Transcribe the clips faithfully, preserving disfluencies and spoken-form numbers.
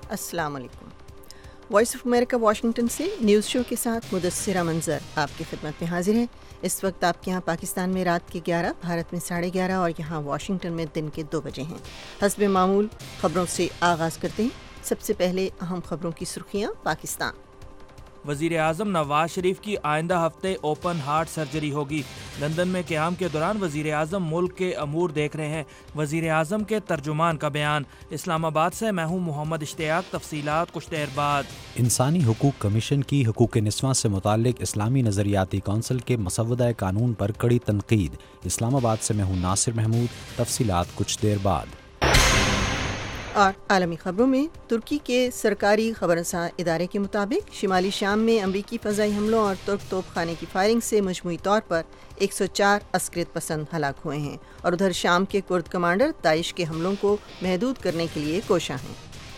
السلام علیکم۔ Voice of America Washington سے نیوز شو کے ساتھ مدثرہ منظر آپ کی خدمت میں حاضر ہے۔ اس وقت آپ کے یہاں پاکستان میں رات کے گیارہ، بھارت میں ساڑھے گیارہ اور یہاں واشنگٹن میں دن کے دو بجے ہیں۔ حسب معمول خبروں سے آغاز کرتے ہیں۔ سب سے پہلے اہم خبروں کی سرخیاں۔ پاکستان وزیر اعظم نواز شریف کی آئندہ ہفتے اوپن ہارٹ سرجری ہوگی۔ لندن میں قیام کے دوران وزیر اعظم ملک کے امور دیکھ رہے ہیں۔ وزیر اعظم کے ترجمان کا بیان۔ اسلام آباد سے میں ہوں محمد اشتیاق، تفصیلات کچھ دیر بعد۔ انسانی حقوق کمیشن کی حقوق نسواں سے متعلق اسلامی نظریاتی کونسل کے مسودہ قانون پر کڑی تنقید۔ اسلام آباد سے میں ہوں ناصر محمود، تفصیلات کچھ دیر بعد۔ اور عالمی خبروں میں ترکی کے سرکاری خبررساں ادارے کے مطابق شمالی شام میں امریکی فضائی حملوں اور ترک توپ خانے کی فائرنگ سے مجموعی طور پر ایک سو چار عسکریت پسند ہلاک ہوئے ہیں، اور ادھر شام کے کرد کمانڈر داعش کے حملوں کو محدود کرنے کے لیے کوشاں ہیں۔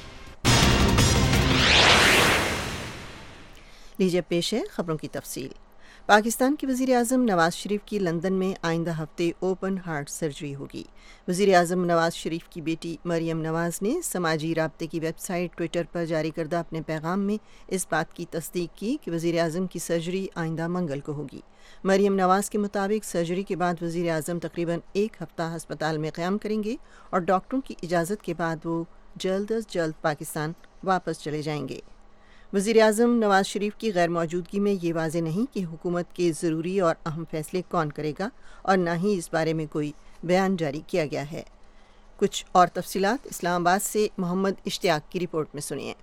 لیجیے پیش ہے خبروں کی تفصیل۔ پاکستان کے وزیر اعظم نواز شریف کی لندن میں آئندہ ہفتے اوپن ہارٹ سرجری ہوگی۔ وزیر اعظم نواز شریف کی بیٹی مریم نواز نے سماجی رابطے کی ویب سائٹ ٹویٹر پر جاری کردہ اپنے پیغام میں اس بات کی تصدیق کی کہ وزیر اعظم کی سرجری آئندہ منگل کو ہوگی۔ مریم نواز کے مطابق سرجری کے بعد وزیر اعظم تقریباً ایک ہفتہ ہسپتال میں قیام کریں گے اور ڈاکٹروں کی اجازت کے بعد وہ جلد از جلد پاکستان واپس چلے جائیں گے۔ وزیر اعظم نواز شریف کی غیر موجودگی میں یہ واضح نہیں کہ حکومت کے ضروری اور اہم فیصلے کون کرے گا، اور نہ ہی اس بارے میں کوئی بیان جاری کیا گیا ہے۔ کچھ اور تفصیلات اسلام آباد سے محمد اشتیاق کی رپورٹ میں سنیے۔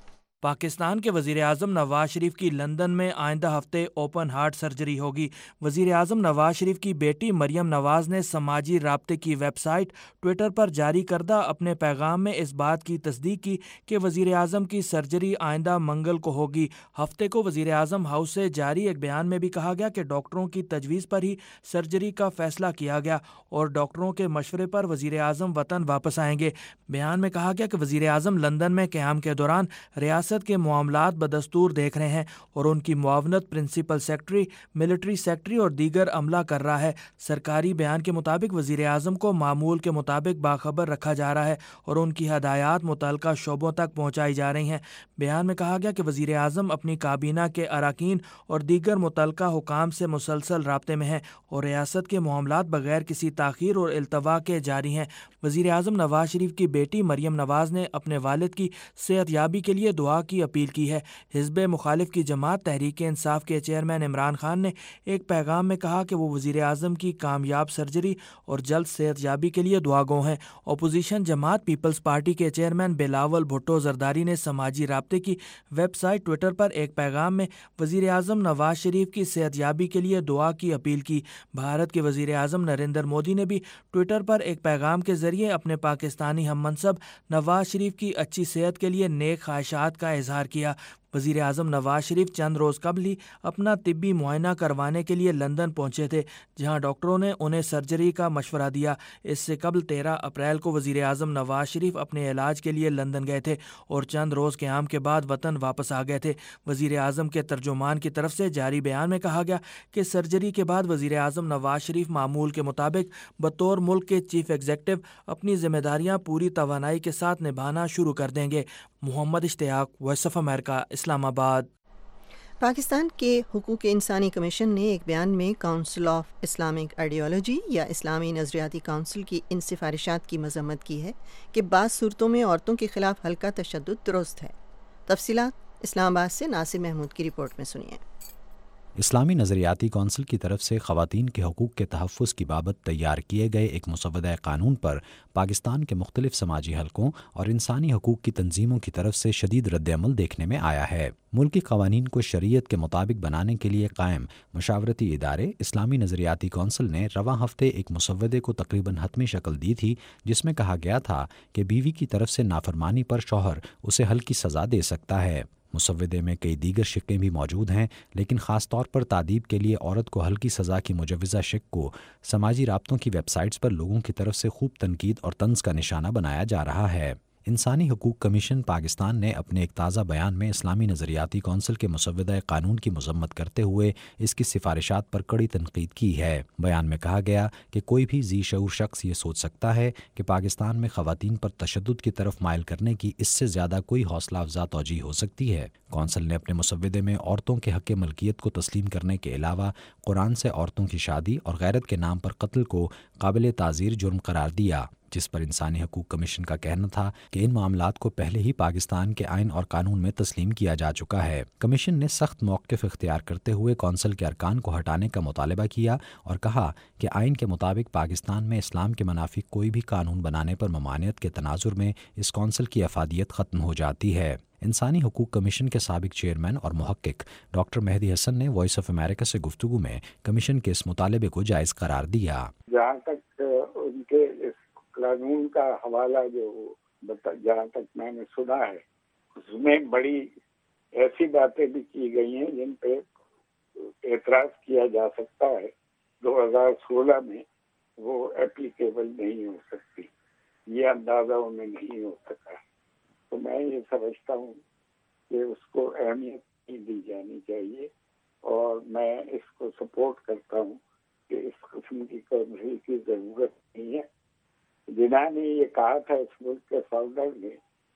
پاکستان کے وزیر اعظم نواز شریف کی لندن میں آئندہ ہفتے اوپن ہارٹ سرجری ہوگی۔ وزیر اعظم نواز شریف کی بیٹی مریم نواز نے سماجی رابطے کی ویب سائٹ ٹویٹر پر جاری کردہ اپنے پیغام میں اس بات کی تصدیق کی کہ وزیر اعظم کی سرجری آئندہ منگل کو ہوگی۔ ہفتے کو وزیر اعظم ہاؤس سے جاری ایک بیان میں بھی کہا گیا کہ ڈاکٹروں کی تجویز پر ہی سرجری کا فیصلہ کیا گیا اور ڈاکٹروں کے مشورے پر وزیر اعظم وطن واپس آئیں گے۔ بیان میں کہا گیا کہ وزیر اعظم لندن میں قیام کے دوران ریاست کے معاملات بدستور دیکھ رہے ہیں اور ان کی معاونت پرنسپل سیکرٹری، ملٹری سیکرٹری اور دیگر عملہ کر رہا ہے۔ سرکاری بیان کے مطابق وزیر اعظم کو معمول کے مطابق باخبر رکھا جا رہا ہے اور ان کی ہدایات متعلقہ شعبوں تک پہنچائی جا رہی ہیں۔ بیان میں کہا گیا کہ وزیر اعظم اپنی کابینہ کے اراکین اور دیگر متعلقہ حکام سے مسلسل رابطے میں ہیں اور ریاست کے معاملات بغیر کسی تاخیر اور التوا کے جاری ہیں۔ وزیر اعظم نواز شریف کی بیٹی مریم نواز نے اپنے والد کی صحت یابی کے لیے دعا کی اپیل کی ہے۔ حزب مخالف کی جماعت تحریک انصاف کے چیئرمین عمران خان نے ایک پیغام میں کہا کہ وہ وزیر اعظم کی کامیاب سرجری اور جلد صحت یابی کے لیے دعا گو ہیں۔ اپوزیشن جماعت پیپلز پارٹی کے چیئرمین بلاول بھٹو زرداری نے سماجی رابطے کی ویب سائٹ ٹویٹر پر ایک پیغام میں وزیر اعظم نواز شریف کی صحت یابی کے لیے دعا کی اپیل کی۔ بھارت کے وزیر اعظم نریندر مودی نے بھی ٹویٹر پر ایک پیغام کے ذریعے اپنے پاکستانی ہم منصب نواز شریف کی اچھی صحت کے لیے نیک خواہشات کا اظہار کیا۔ وزیر اعظم نواز شریف چند روز قبل ہی اپنا طبی معائنہ کروانے کے لیے لندن پہنچے تھے، جہاں ڈاکٹروں نے انہیں سرجری کا مشورہ دیا۔ اس سے قبل تیرہ اپریل کو وزیر اعظم نواز شریف اپنے علاج کے لیے لندن گئے تھے اور چند روز قیام کے بعد وطن واپس آ گئے تھے۔ وزیر اعظم کے ترجمان کی طرف سے جاری بیان میں کہا گیا کہ سرجری کے بعد وزیر اعظم نواز شریف معمول کے مطابق بطور ملک کے چیف ایگزیکٹو اپنی ذمہ داریاں پوری توانائی کے ساتھ نبھانا شروع کر دیں گے۔ محمد اشتیاق، وائس آف امریکہ، اسلام آباد۔ پاکستان کے حقوق انسانی کمیشن نے ایک بیان میں کونسل آف اسلامک آئیڈیالوجی یا اسلامی نظریاتی کونسل کی ان سفارشات کی مذمت کی ہے کہ بعض صورتوں میں عورتوں کے خلاف ہلکا تشدد درست ہے۔ تفصیلات اسلام آباد سے ناصر محمود کی رپورٹ میں سنیے۔ اسلامی نظریاتی کونسل کی طرف سے خواتین کے حقوق کے تحفظ کی بابت تیار کیے گئے ایک مسودہ قانون پر پاکستان کے مختلف سماجی حلقوں اور انسانی حقوق کی تنظیموں کی طرف سے شدید رد عمل دیکھنے میں آیا ہے۔ ملکی قوانین کو شریعت کے مطابق بنانے کے لیے قائم مشاورتی ادارے اسلامی نظریاتی کونسل نے رواں ہفتے ایک مسودے کو تقریباً حتمی شکل دی تھی، جس میں کہا گیا تھا کہ بیوی کی طرف سے نافرمانی پر شوہر اسے ہلکی سزا دے سکتا ہے۔ مسودے میں کئی دیگر شقیں بھی موجود ہیں، لیکن خاص طور پر تادیب کے لیے عورت کو ہلکی سزا کی مجوزہ شق کو سماجی رابطوں کی ویب سائٹس پر لوگوں کی طرف سے خوب تنقید اور طنز کا نشانہ بنایا جا رہا ہے۔ انسانی حقوق کمیشن پاکستان نے اپنے ایک تازہ بیان میں اسلامی نظریاتی کونسل کے مسودہ قانون کی مذمت کرتے ہوئے اس کی سفارشات پر کڑی تنقید کی ہے۔ بیان میں کہا گیا کہ کوئی بھی ذی شعور شخص یہ سوچ سکتا ہے کہ پاکستان میں خواتین پر تشدد کی طرف مائل کرنے کی اس سے زیادہ کوئی حوصلہ افزا توجیہ ہو سکتی ہے۔ کونسل نے اپنے مسودے میں عورتوں کے حق ملکیت کو تسلیم کرنے کے علاوہ قرآن سے عورتوں کی شادی اور غیرت کے نام پر قتل کو قابل تعزیر جرم قرار دیا، جس پر انسانی حقوق کمیشن کا کہنا تھا کہ ان معاملات کو پہلے ہی پاکستان کے آئین اور قانون میں تسلیم کیا جا چکا ہے۔ کمیشن نے سخت موقف اختیار کرتے ہوئے کونسل کے ارکان کو ہٹانے کا مطالبہ کیا اور کہا کہ آئین کے مطابق پاکستان میں اسلام کے منافی کوئی بھی قانون بنانے پر ممانعت کے تناظر میں اس کونسل کی افادیت ختم ہو جاتی ہے۔ انسانی حقوق کمیشن کے سابق چیئرمین اور محقق ڈاکٹر مہدی حسن نے وائس آف امریکہ سے گفتگو میں کمیشن کے اس مطالبے کو جائز قرار دیا۔ جہاں تک ان کے اس قانون کا حوالہ جو جہاں تک میں نے سنا ہے، اس میں بڑی ایسی باتیں بھی کی گئی ہیں جن پہ اعتراض کیا جا سکتا ہے۔ دو ہزار سولہ میں وہ اپلیکیبل نہیں ہو سکتی، یہ اندازہ انہیں نہیں ہو سکا، تو میں یہ سمجھتا ہوں کہ اس کو اہمیت نہیں دی جانی چاہیے، اور میں اس کو سپورٹ کرتا ہوں کہ اس قسم کی کونسل کی ضرورت نہیں ہے۔ جنہوں نے یہ کہا تھا اس ملک کے فاؤنڈر نے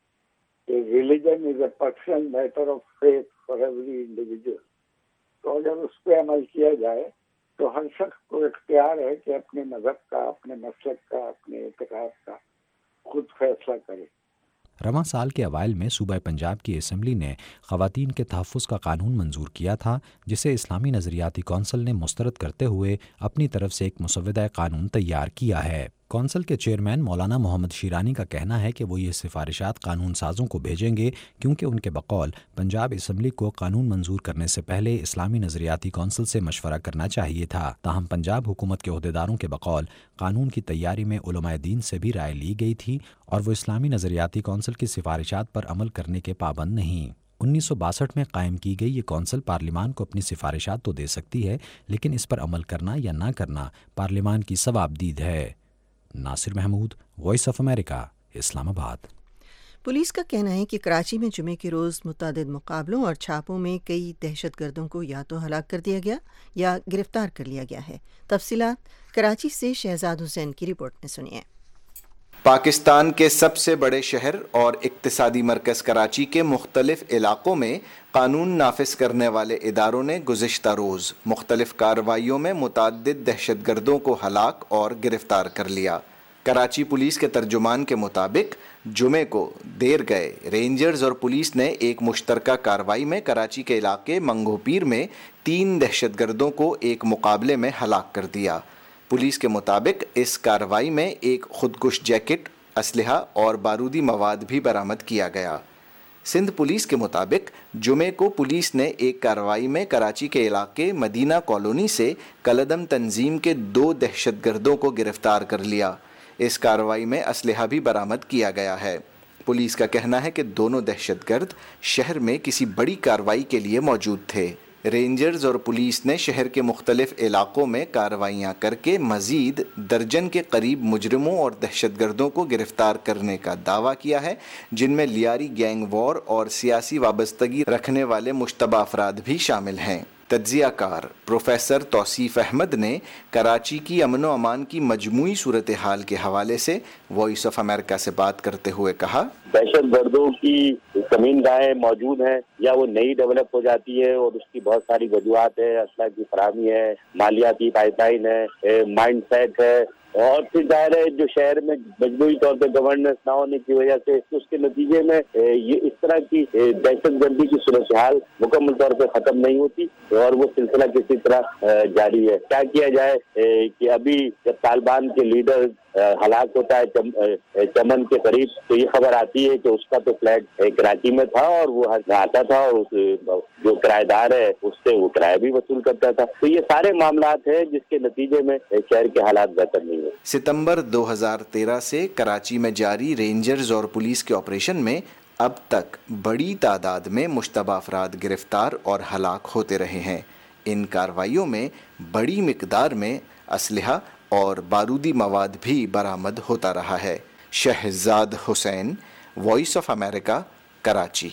کہ religion is a personal matter of faith for every individual, تو اگر اس پہ عمل کیا جائے تو ہر شخص کو اختیار ہے کہ اپنے مذہب کا، اپنے مسلک کا، اپنے اعتقاد کا خود فیصلہ کرے۔ رواں سال کے اوائل میں صوبہ پنجاب کی اسمبلی نے خواتین کے تحفظ کا قانون منظور کیا تھا، جسے اسلامی نظریاتی کونسل نے مسترد کرتے ہوئے اپنی طرف سے ایک مسودہ قانون تیار کیا ہے۔ کونسل کے چیئرمین مولانا محمد شیرانی کا کہنا ہے کہ وہ یہ سفارشات قانون سازوں کو بھیجیں گے، کیونکہ ان کے بقول پنجاب اسمبلی کو قانون منظور کرنے سے پہلے اسلامی نظریاتی کونسل سے مشورہ کرنا چاہیے تھا۔ تاہم پنجاب حکومت کے عہدیداروں کے بقول قانون کی تیاری میں علماء دین سے بھی رائے لی گئی تھی اور وہ اسلامی نظریاتی کونسل کی سفارشات پر عمل کرنے کے پابند نہیں۔ انیس سو باسٹھ میں قائم کی گئی یہ کونسل پارلیمان کو اپنی سفارشات تو دے سکتی ہے، لیکن اس پر عمل کرنا یا نہ کرنا پارلیمان کی ثوابدید ہے۔ Nasir Mahmood, voice of America, Islamabad. Police کا کہنا ہے کہ کراچی میں جمعے کے روز متعدد مقابلوں اور چھاپوں میں کئی دہشت گردوں کو یا تو ہلاک کر دیا گیا یا گرفتار کر لیا گیا ہے۔ تفصیلات کراچی سے شہزاد حسین کی رپورٹ میں سنیے۔ پاکستان کے سب سے بڑے شہر اور اقتصادی مرکز کراچی کے مختلف علاقوں میں قانون نافذ کرنے والے اداروں نے گزشتہ روز مختلف کارروائیوں میں متعدد دہشت گردوں کو ہلاک اور گرفتار کر لیا۔ کراچی پولیس کے ترجمان کے مطابق جمعے کو دیر گئے رینجرز اور پولیس نے ایک مشترکہ کارروائی میں کراچی کے علاقے منگو پیر میں تین دہشت گردوں کو ایک مقابلے میں ہلاک کر دیا۔ پولیس کے مطابق اس کارروائی میں ایک خودکش جیکٹ، اسلحہ اور بارودی مواد بھی برآمد کیا گیا۔ سندھ پولیس کے مطابق جمعے کو پولیس نے ایک کارروائی میں کراچی کے علاقے مدینہ کالونی سے کلعدم تنظیم کے دو دہشت گردوں کو گرفتار کر لیا۔ اس کارروائی میں اسلحہ بھی برآمد کیا گیا ہے۔ پولیس کا کہنا ہے کہ دونوں دہشت گرد شہر میں کسی بڑی کارروائی کے لیے موجود تھے۔ رینجرز اور پولیس نے شہر کے مختلف علاقوں میں کارروائیاں کر کے مزید درجن کے قریب مجرموں اور دہشت گردوں کو گرفتار کرنے کا دعویٰ کیا ہے، جن میں لیاری گینگ وار اور سیاسی وابستگی رکھنے والے مشتبہ افراد بھی شامل ہیں۔ تجزیہ کار پروفیسر توصیف احمد نے کراچی کی امن و امان کی مجموعی صورتحال کے حوالے سے وائس آف امریکہ سے بات کرتے ہوئے کہا، دہشت گردوں کی کمین گاہیں موجود ہیں یا وہ نئی ڈیولپ ہو جاتی ہے اور اس کی بہت ساری وجوہات ہے، اسلحہ کی فراہمی ہے، مالیاتی پائپ لائن ہے، مائنڈ سیٹ ہے، اور پھر ظاہر ہے جو شہر میں مجموعی طور پہ گورننس نہ ہونے کی وجہ سے اس کے نتیجے میں یہ اس طرح کی دہشت گردی کی صورتحال مکمل طور پہ ختم نہیں ہوتی اور وہ سلسلہ کسی طرح جاری ہے۔ کیا کیا جائے کہ ابھی جب طالبان کے لیڈر ہلاک ہوتا ہے چمن کے قریب تو یہ خبر آتی ہے کہ اس کا تو فلیٹ کراچی میں تھا اور وہ آتا تھا اور جو کرایہ دار ہے اس سے وہ کرایہ بھی وصول کرتا تھا۔ تو یہ سارے معاملات ہیں جس کے نتیجے میں شہر کے حالات بہتر نہیں ہوئے۔ ستمبر دو ہزار تیرہ سے کراچی میں جاری رینجرز اور پولیس کے آپریشن میں اب تک بڑی تعداد میں مشتبہ افراد گرفتار اور ہلاک ہوتے رہے ہیں۔ ان کارروائیوں میں بڑی مقدار میں اسلحہ اور بارودی مواد بھی برآمد ہوتا رہا ہے۔ Shahzad Hussain, voice of America, Karachi.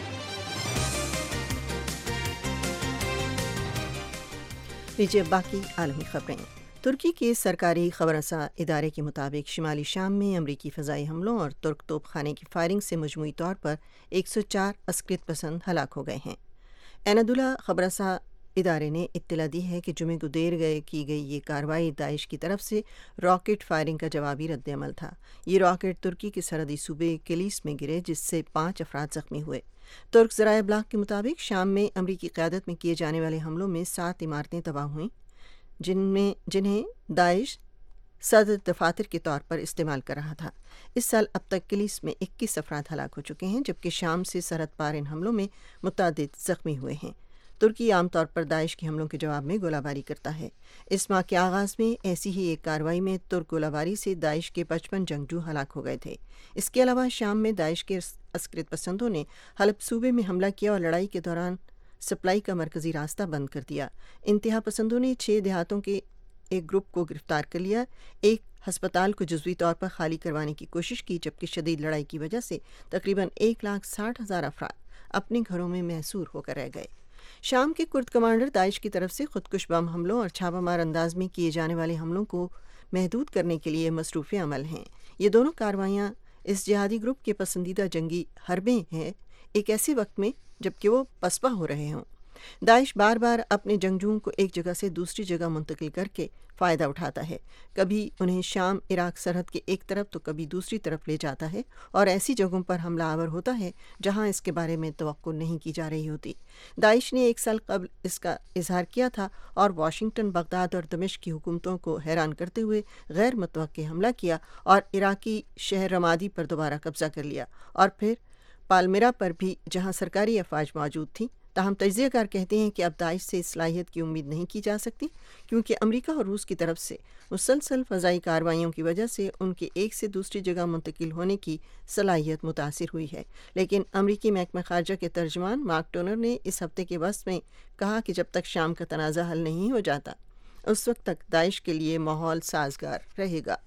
لیجیے باقی عالمی خبریں۔ ترکی کے سرکاری خبررساں ادارے کے مطابق شمالی شام میں امریکی فضائی حملوں اور ترک توپ خانے کی فائرنگ سے مجموعی طور پر ایک سو چار عسکریت پسند ہلاک ہو گئے ہیں۔ اینادولا خبررساں ادارے نے اطلاع دی ہے کہ جمعے کو دیر گئے کی گئی یہ کارروائی داعش کی طرف سے راکٹ فائرنگ کا جوابی رد عمل تھا۔ یہ راکٹ ترکی کے سرحدی صوبے کلیس میں گرے جس سے پانچ افراد زخمی ہوئے۔ ترک ذرائع ابلاغ کے مطابق شام میں امریکی قیادت میں کیے جانے والے حملوں میں سات عمارتیں تباہ ہوئیں جن میں جنہیں داعش صدر دفاتر کے طور پر استعمال کر رہا تھا۔ اس سال اب تک کلیس میں اکیس افراد ہلاک ہو چکے ہیں جبکہ شام سے سرحد پار ان حملوں میں متعدد زخمی ہوئے ہیں۔ ترکی عام طور پر داعش کے حملوں کے جواب میں گولہ باری کرتا ہے۔ اس ماہ کے آغاز میں ایسی ہی ایک کارروائی میں ترک گولہ باری سے داعش کے پچپن جنگجو ہلاک ہو گئے تھے۔ اس کے علاوہ شام میں داعش کے عسکریت پسندوں نے حلب صوبے میں حملہ کیا اور لڑائی کے دوران سپلائی کا مرکزی راستہ بند کر دیا۔ انتہا پسندوں نے چھ دیہاتوں کے ایک گروپ کو گرفتار کر لیا، ایک ہسپتال کو جزوی طور پر خالی کروانے کی کوشش کی جبکہ شدید لڑائی کی وجہ سے تقریباً ایک لاکھ ساٹھ ہزار افراد اپنے گھروں میں محصور ہو کر رہ گئے۔ شام کے کرد کمانڈر داعش کی طرف سے خودکش بم حملوں اور چھاپہ مار انداز میں کیے جانے والے حملوں کو محدود کرنے کے لیے مصروف عمل ہیں۔ یہ دونوں کارروائیاں اس جہادی گروپ کے پسندیدہ جنگی حربیں ہیں ایک ایسے وقت میں جبکہ وہ پسپا ہو رہے ہوں۔ داعش بار بار اپنے جنگجوؤں کو ایک جگہ سے دوسری جگہ منتقل کر کے فائدہ اٹھاتا ہے، کبھی انہیں شام عراق سرحد کے ایک طرف تو کبھی دوسری طرف لے جاتا ہے اور ایسی جگہوں پر حملہ آور ہوتا ہے جہاں اس کے بارے میں توقع نہیں کی جا رہی ہوتی۔ داعش نے ایک سال قبل اس کا اظہار کیا تھا اور واشنگٹن، بغداد اور دمشق کی حکومتوں کو حیران کرتے ہوئے غیر متوقع حملہ کیا اور عراقی شہر رمادی پر دوبارہ قبضہ کر لیا اور پھر پالمیرا پر بھی جہاں سرکاری افواج موجود تھیں۔ تاہم تجزیہ کار کہتے ہیں کہ اب داعش سے اس صلاحیت کی امید نہیں کی جا سکتی کیونکہ امریکہ اور روس کی طرف سے مسلسل فضائی کارروائیوں کی وجہ سے ان کے ایک سے دوسری جگہ منتقل ہونے کی صلاحیت متاثر ہوئی ہے۔ لیکن امریکی محکمہ خارجہ کے ترجمان مارک ٹونر نے اس ہفتے کے وسط میں کہا کہ جب تک شام کا تنازع حل نہیں ہو جاتا اس وقت تک داعش کے لیے ماحول سازگار رہے گا۔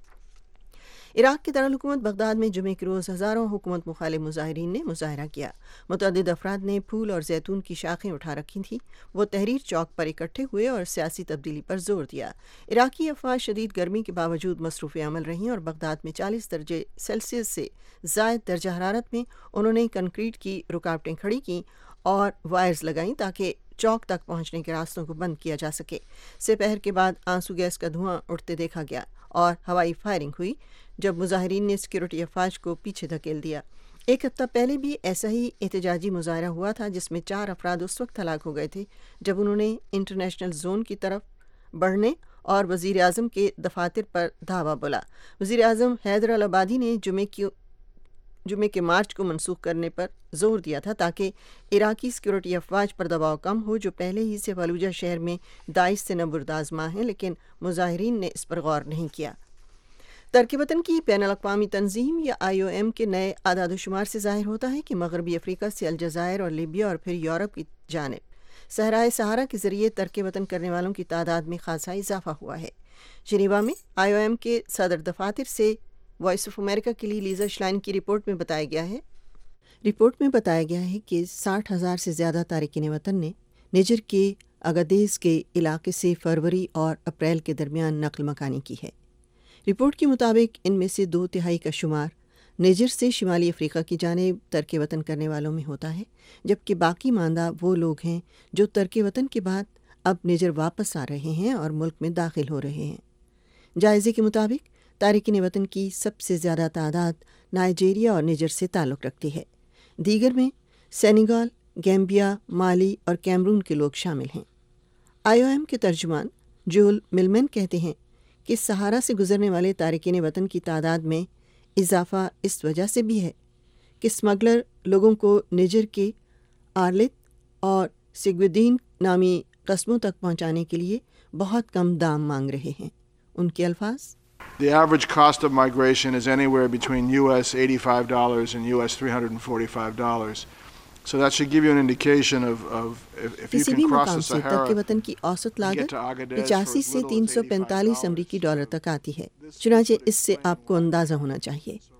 عراق کے دارالحکومت بغداد میں جمعے کے روز ہزاروں حکومت مخالف مظاہرین نے مظاہرہ کیا۔ متعدد افراد نے پھول اور زیتون کی شاخیں اٹھا رکھی تھیں۔ وہ تحریر چوک پر اکٹھے ہوئے اور سیاسی تبدیلی پر زور دیا۔ عراقی افواج شدید گرمی کے باوجود مصروف عمل رہیں اور بغداد میں چالیس درجے سیلسیس سے زائد درجہ حرارت میں انہوں نے کنکریٹ کی رکاوٹیں کھڑی کیں اور وائرز لگائیں تاکہ چوک تک پہنچنے کے راستوں کو بند کیا جا سکے۔ سپہر کے بعد آنسو گیس کا دھواں اٹھتے دیکھا گیا اور ہوائی فائرنگ ہوئی جب مظاہرین نے سیکورٹی افواج کو پیچھے دھکیل دیا۔ ایک ہفتہ پہلے بھی ایسا ہی احتجاجی مظاہرہ ہوا تھا جس میں چار افراد اس وقت ہلاک ہو گئے تھے جب انہوں نے انٹرنیشنل زون کی طرف بڑھنے اور وزیر اعظم کے دفاتر پر دھاوا بولا۔ وزیر اعظم حیدر العبادی نے جمعے کی جمعے کے مارچ کو منسوخ کرنے پر زور دیا تھا تاکہ عراقی سیکورٹی افواج پر دباؤ کم ہو جو پہلے ہی سے فلوجہ شہر میں داعش سے نبرد آزما ہیں، لیکن مظاہرین نے اس پر غور نہیں کیا۔ ترک وطن کی بین الاقوامی تنظیم یا آئی او ایم کے نئے اعداد و شمار سے ظاہر ہوتا ہے کہ مغربی افریقہ سے الجزائر اور لیبیا اور پھر یورپ کی جانب صحرائے صحارا کے ذریعے ترک وطن کرنے والوں کی تعداد میں خاصا اضافہ ہوا ہے۔ جنیوا میں آئی او ایم کے صدر دفاتر سے وائس آف امریکہ کے لیے لیزا شلائن کی رپورٹ میں بتایا گیا ہے رپورٹ میں بتایا گیا ہے کہ ساٹھ ہزار سے زیادہ تارکین وطن نے نیجر کے اگادیز کے علاقے سے فروری اور اپریل کے درمیان نقل مکانی کی ہے۔ رپورٹ کے مطابق ان میں سے دو تہائی کا شمار نیجر سے شمالی افریقہ کی جانب ترک وطن کرنے والوں میں ہوتا ہے جبکہ باقی ماندہ وہ لوگ ہیں جو ترک وطن کے بعد اب نیجر واپس آ رہے ہیں اور ملک میں داخل ہو رہے ہیں۔ جائزے کے مطابق تارکین وطن کی سب سے زیادہ تعداد نائجیریا اور نیجر سے تعلق رکھتی ہے، دیگر میں سینیگال، گیمبیا، مالی اور کیمرون کے لوگ شامل ہیں۔ آئی او ایم کے ترجمان جول ملمن کہتے ہیں کہ صحارا سے گزرنے والے تارکین وطن کی تعداد میں اضافہ اس وجہ سے بھی ہے کہ اسمگلر لوگوں کو نیجر کے آرلت اور سگویدین نامی قصبوں تک پہنچانے کے لیے بہت کم دام مانگ رہے ہیں۔ ان کے الفاظ: The average cost of migration is anywhere between U S eighty-five dollars and U S three hundred forty-five dollars. So that should give you an indication of, of if, if you can cross the Sahara. ترک وطن کی اوسط لاگت پچاسی سے تین سو پینتالیس امریکی ڈالر تک آتی ہے، چنانچہ اس سے آپ کو اندازہ ہونا چاہیے۔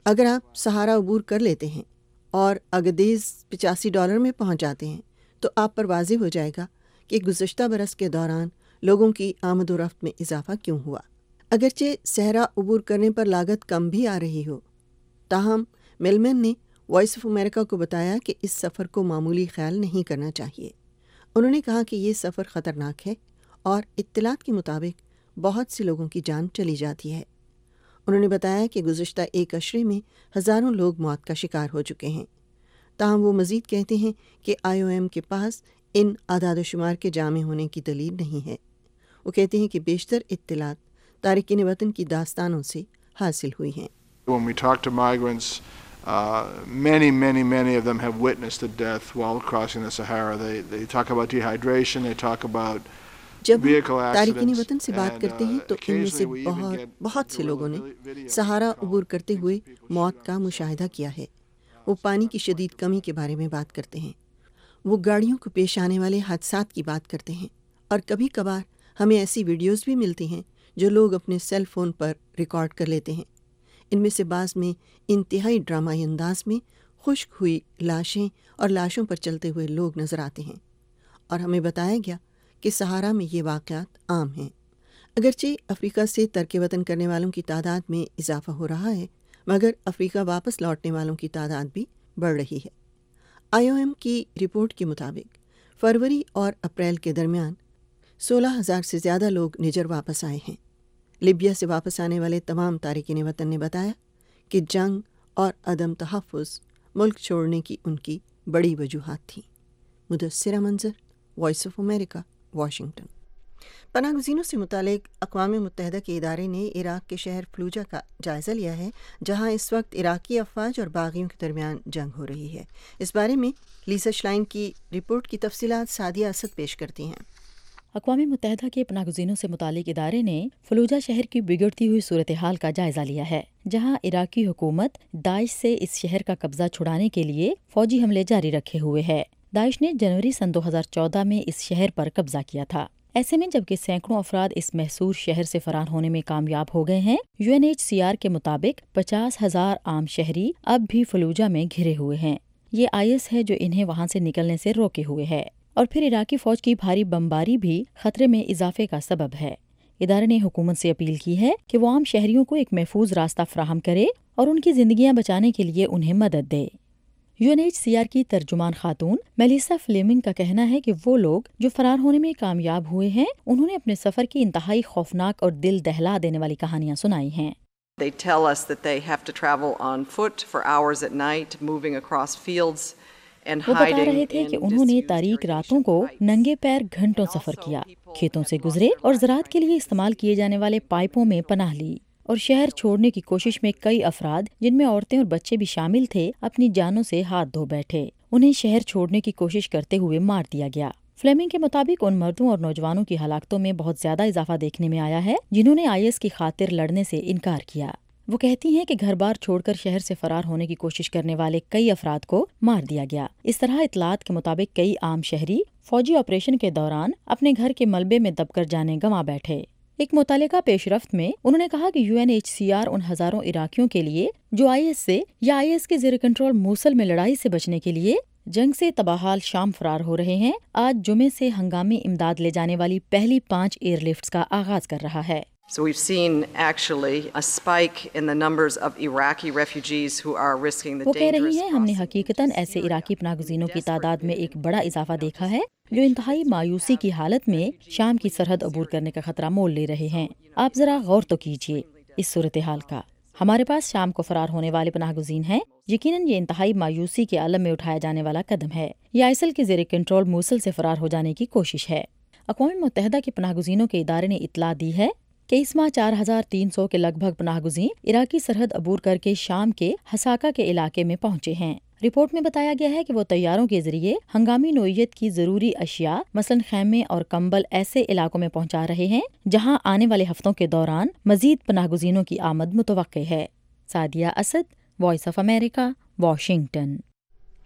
اگر آپ سہارا عبور کر لیتے ہیں اور اگدیز پچاسی ڈالر میں پہنچ جاتے ہیں تو آپ پر واضح ہو جائے گا کہ گزشتہ برس کے دوران لوگوں کی آمد و رفت میں اضافہ کیوں ہوا۔ اگرچہ صحرا عبور کرنے پر لاگت کم بھی آ رہی ہو، تاہم ملمن نے وائس آف امریکہ کو بتایا کہ اس سفر کو معمولی خیال نہیں کرنا چاہیے۔ انہوں نے کہا کہ یہ سفر خطرناک ہے اور اطلاعات کے مطابق بہت سے لوگوں کی جان چلی جاتی ہے۔ انہوں نے بتایا کہ گزشتہ ایک عشرے میں ہزاروں لوگ موت کا شکار ہو چکے ہیں۔ تاہم وہ مزید کہتے ہیں کہ آئی او ایم کے پاس ان اعداد و شمار کے جامع ہونے کی دلیل نہیں ہے۔ وہ کہتے ہیں کہ بیشتر اطلاعات تارکین وطن کی داستانوں سے حاصل ہوئی ہیں۔ When we talk to migrants, uh, many, many, many of them have witnessed the death while crossing the Sahara. They, they talk about dehydration, they talk about جب تارکین وطن سے بات کرتے ہیں تو ان میں سے بہت بہت سے لوگوں نے سہارا عبور کرتے ہوئے موت کا مشاہدہ کیا ہے۔ وہ پانی کی شدید کمی کے بارے میں بات کرتے ہیں، وہ گاڑیوں کو پیش آنے والے حادثات کی بات کرتے ہیں، اور کبھی کبھار ہمیں ایسی ویڈیوز بھی ملتی ہیں جو لوگ اپنے سیل فون پر ریکارڈ کر لیتے ہیں۔ ان میں سے بعض میں انتہائی ڈرامائی انداز میں خشک ہوئی لاشیں اور لاشوں پر چلتے ہوئے لوگ نظر آتے ہیں، اور ہمیں بتایا گیا کہ سہارا میں یہ واقعات عام ہیں۔ اگرچہ افریقہ سے ترک وطن کرنے والوں کی تعداد میں اضافہ ہو رہا ہے، مگر افریقہ واپس لوٹنے والوں کی تعداد بھی بڑھ رہی ہے۔ آئی او ایم کی رپورٹ کے مطابق فروری اور اپریل کے درمیان سولہ ہزار سے زیادہ لوگ نجر واپس آئے ہیں۔ لیبیا سے واپس آنے والے تمام تارکین وطن نے بتایا کہ جنگ اور عدم تحفظ ملک چھوڑنے کی ان کی بڑی وجوہات تھیں۔ مدثرہ منظر، وائس آف امریکہ، واشنگٹن۔ پناہ گزینوں سے متعلق اقوام متحدہ کے ادارے نے عراق کے شہر فلوجہ کا جائزہ لیا ہے، جہاں اس وقت عراقی افواج اور باغیوں کے درمیان جنگ ہو رہی ہے۔ اس بارے میں لیسا شلائن کی رپورٹ کی تفصیلات سعدیہ اسد پیش کرتی ہیں۔ اقوام متحدہ کے پناہ گزینوں سے متعلق ادارے نے فلوجہ شہر کی بگڑتی ہوئی صورتحال کا جائزہ لیا ہے، جہاں عراقی حکومت داعش سے اس شہر کا قبضہ چھڑانے کے لیے فوجی حملے جاری رکھے ہوئے ہے۔ داعش نے جنوری سن دو ہزار چودہ میں اس شہر پر قبضہ کیا تھا۔ ایسے میں جبکہ سینکڑوں افراد اس محصور شہر سے فرار ہونے میں کامیاب ہو گئے ہیں، U N H C R کے مطابق پچاس ہزار عام شہری اب بھی فلوجہ میں گھرے ہوئے ہیں۔ یہ آئی ایس ہے جو انہیں وہاں سے نکلنے سے روکے ہوئے ہے، اور پھر عراقی فوج کی بھاری بمباری بھی خطرے میں اضافے کا سبب ہے۔ ادارے نے حکومت سے اپیل کی ہے کہ وہ عام شہریوں کو ایک محفوظ راستہ فراہم کرے اور ان کی زندگیاں بچانے کے لیے انہیں مدد دے۔ U N H C R کی ترجمان خاتون میلیسا فلیمنگ کا کہنا ہے کہ وہ لوگ جو فرار ہونے میں کامیاب ہوئے ہیں، انہوں نے اپنے سفر کی انتہائی خوفناک اور دل دہلا دینے والی کہانیاں سنائی ہیں۔ They tell us that they have to travel on foot for hours at night, moving across fields and وہ hiding بتا رہے تھے کہ انہوں نے تاریک راتوں کو ننگے پیر گھنٹوں سفر کیا، کھیتوں سے گزرے اور زراعت کے لیے استعمال کیے جانے والے پائپوں میں پناہ لی، اور شہر چھوڑنے کی کوشش میں کئی افراد جن میں عورتیں اور بچے بھی شامل تھے اپنی جانوں سے ہاتھ دھو بیٹھے۔ انہیں شہر چھوڑنے کی کوشش کرتے ہوئے مار دیا گیا۔ فلیمنگ کے مطابق ان مردوں اور نوجوانوں کی ہلاکتوں میں بہت زیادہ اضافہ دیکھنے میں آیا ہے جنہوں نے آئی ایس کی خاطر لڑنے سے انکار کیا۔ وہ کہتی ہیں کہ گھر بار چھوڑ کر شہر سے فرار ہونے کی کوشش کرنے والے کئی افراد کو مار دیا گیا۔ اس طرح اطلاعات کے مطابق کئی عام شہری فوجی آپریشن کے دوران اپنے گھر کے ملبے میں دب کر جانے گنوا بیٹھے۔ ایک متعلقہ پیش رفت میں انہوں نے کہا کہ U N H C R ان ہزاروں عراقیوں کے لیے جو آئی ایس سے یا آئی ایس کے زیر کنٹرول موصل میں لڑائی سے بچنے کے لیے جنگ سے تباہال شام فرار ہو رہے ہیں، آج جمعے سے ہنگامی امداد لے جانے والی پہلی پانچ ایئر لفٹس کا آغاز کر رہا ہے۔ So we've seen actually a spike in the numbers of Iraqi refugees who are risking the وہ کہہ رہی dangerous ہیں ہم نے حقیقتاً ایسے عراقی پناہ گزینوں کی تعداد میں ایک بڑا اضافہ دیکھا ہے جو انتہائی مایوسی کی حالت میں شام کی سرحد عبور کرنے کا خطرہ مول لے رہے ہیں۔ آپ ذرا غور تو کیجئے اس صورتحال کا۔ ہمارے پاس شام کو فرار ہونے والے پناہ گزین ہیں، یقیناً یہ انتہائی مایوسی کے عالم میں اٹھایا جانے والا قدم ہے۔ یہ آئیسل کے زیر کنٹرول موصل سے فرار ہو جانے کی کوشش ہے۔ اقوام متحدہ کے پناہ گزینوں کے ادارے نے اطلاع دی ہے کہ اس ماہ چار ہزار تین سو کے لگ بھگ پناہ گزین عراقی سرحد عبور کر کے شام کے حساکا کے علاقے میں پہنچے ہیں۔ رپورٹ میں بتایا گیا ہے کہ وہ طیاروں کے ذریعے ہنگامی نوعیت کی ضروری اشیاء مثلاً خیمے اور کمبل ایسے علاقوں میں پہنچا رہے ہیں جہاں آنے والے ہفتوں کے دوران مزید پناہ گزینوں کی آمد متوقع ہے۔ Sadia Asad, voice of America, Washington.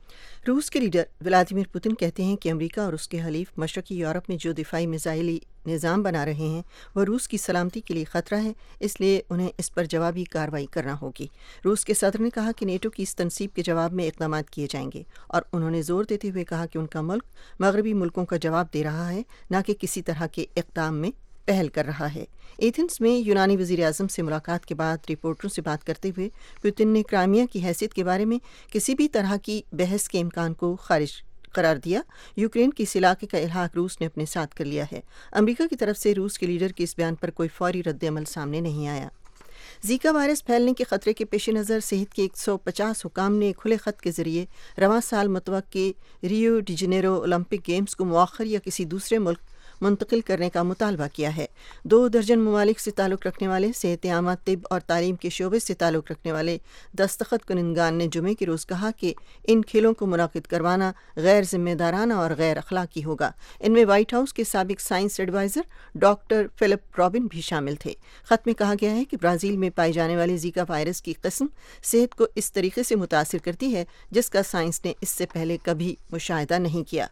روس کے لیڈر ولادیمیر پوتن کہتے ہیں کہ امریکہ اور اس کے حلیف مشرقی یورپ میں جو دفاعی میزائلی نظام بنا رہے ہیں وہ روس کی سلامتی کے لیے خطرہ ہے، اس لیے انہیں اس پر جوابی کارروائی کرنا ہوگی۔ روس کے صدر نے کہا کہ نیٹو کی اس تنصیب کے جواب میں اقدامات کیے جائیں گے، اور انہوں نے زور دیتے ہوئے کہا کہ ان کا ملک مغربی ملکوں کا جواب دے رہا ہے، نہ کہ کسی طرح کے اقدام میں پہل کر رہا ہے۔ ایتھنز میں یونانی وزیر اعظم سے ملاقات کے بعد رپورٹروں سے بات کرتے ہوئے پوتن نے کرائمیا کی حیثیت کے بارے میں کسی بھی طرح کی بحث کے امکان کو خارج قرار دیا۔ یوکرین کے اس علاقے کا الحاق روس نے اپنے ساتھ کر لیا ہے۔ امریکہ کی طرف سے روس کے لیڈر کے اس بیان پر کوئی فوری رد عمل سامنے نہیں آیا۔ زیکا وائرس پھیلنے کے خطرے کے پیش نظر صحت کے ایک سو پچاس حکام نے کھلے خط کے ذریعے رواں سال متوقع Rio de Janeiro Olympic games کو مؤخر یا کسی دوسرے ملک منتقل کرنے کا مطالبہ کیا ہے۔ دو درجن ممالک سے تعلق رکھنے والے صحت عامہ، طب اور تعلیم کے شعبے سے تعلق رکھنے والے دستخط کنندگان نے جمعے کے روز کہا کہ ان کھیلوں کو منعقد کروانا غیر ذمہ دارانہ اور غیر اخلاقی ہوگا۔ ان میں وائٹ ہاؤس کے سابق science adviser doctor Philip Rubin بھی شامل تھے۔ خط میں کہا گیا ہے کہ برازیل میں پائی جانے والی زیکا وائرس کی قسم صحت کو اس طریقے سے متاثر کرتی ہے جس کا سائنس نے اس سے پہلے کبھی مشاہدہ نہیں کیا۔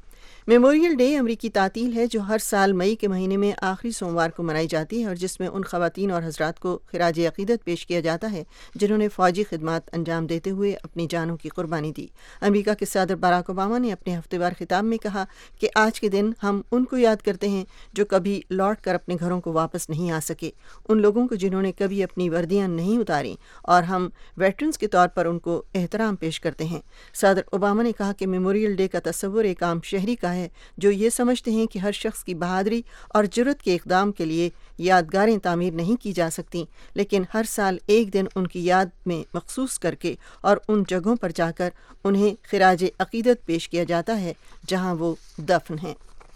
میموریل ڈے امریکی تعطیل ہے جو ہر سال مئی کے مہینے میں آخری سوموار کو منائی جاتی ہے اور جس میں ان خواتین اور حضرات کو خراج عقیدت پیش کیا جاتا ہے جنہوں نے فوجی خدمات انجام دیتے ہوئے اپنی جانوں کی قربانی دی۔ امریکہ کے صدر باراک اوباما نے اپنے ہفتے وار خطاب میں کہا کہ آج کے دن ہم ان کو یاد کرتے ہیں جو کبھی لوٹ کر اپنے گھروں کو واپس نہیں آ سکے، ان لوگوں کو جنہوں نے کبھی اپنی وردیاں نہیں اتاریں، اور ہم ویٹرنز کے طور پر ان کو احترام پیش کرتے ہیں۔ صدر اوباما نے کہا کہ میموریل ڈے کا تصور ایک عام شہری کا ہے جو یہ سمجھتے ہیں کہ ہر شخص کی بہادری اور جرأت کے اقدام کے لیے یادگاریں تعمیر نہیں کی جا سکتی، لیکن ہر سال ایک دن ان کی یاد میں مخصوص کر کے اور ان جگہوں پر جا کر انہیں خراج عقیدت پیش کیا جاتا ہے جہاں وہ دفن ہیں۔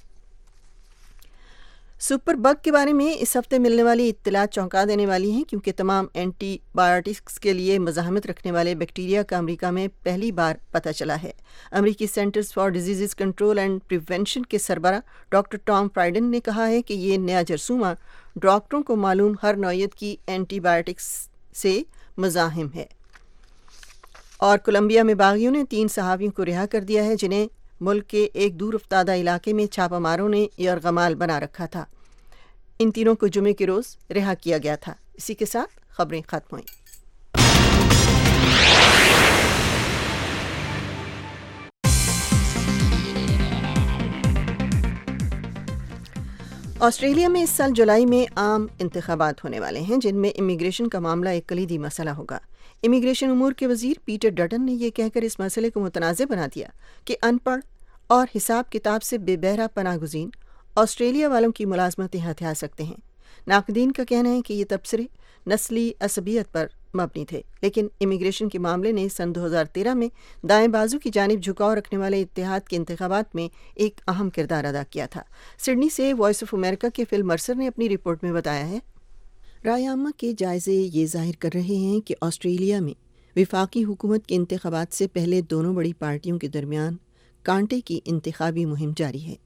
سپر بگ کے بارے میں اس ہفتے ملنے والی اطلاعات چونکا دینے والی ہیں، کیونکہ تمام اینٹی بایوٹکس کے لیے مزاحمت رکھنے والے بیکٹیریا کا امریکہ میں پہلی بار پتہ چلا ہے۔ امریکی centres for disease control and prevention کے سربراہ ڈاکٹر ٹام فرائیڈن نے کہا ہے کہ یہ نیا جرثومہ ڈاکٹروں کو معلوم ہر نوعیت کی اینٹی بایوٹکس سے مزاحم ہے۔ اور کولمبیا میں باغیوں نے تین صحافیوں کو رہا کر دیا ہے جنہیں ملک کے ایک دور افتادہ علاقے میں چھاپہ ماروں نے یرغمال بنا رکھا تھا۔ ان تینوں کو جمعے کے روز رہا کیا گیا تھا۔ اسی کے ساتھ خبریں ختم ہوئیں۔ آسٹریلیا میں اس سال جولائی میں عام انتخابات ہونے والے ہیں جن میں امیگریشن کا معاملہ ایک کلیدی مسئلہ ہوگا۔ امیگریشن امور کے وزیر پیٹر ڈٹن نے یہ کہہ کر اس مسئلے کو متنازع بنا دیا کہ ان پڑھ اور حساب کتاب سے بے بہرہ پناہ گزین آسٹریلیا والوں کی ملازمتیں ہتھیا سکتے ہیں۔ ناقدین کا کہنا ہے کہ یہ تبصرے نسلی عصبیت پر مبنی تھے، لیکن امیگریشن کے معاملے نے سن دو ہزار تیرہ میں دائیں بازو کی جانب جھکاؤ رکھنے والے اتحاد کے انتخابات میں ایک اہم کردار ادا کیا تھا۔ سڈنی سے وائس آف امریکہ کے فل مرسر نے اپنی رپورٹ میں بتایا ہے، رائے عامہ کے جائزے یہ ظاہر کر رہے ہیں کہ آسٹریلیا میں وفاقی حکومت کے انتخابات سے پہلے دونوں بڑی پارٹیوں کے درمیان کانٹے کی انتخابی مہم جاری ہے۔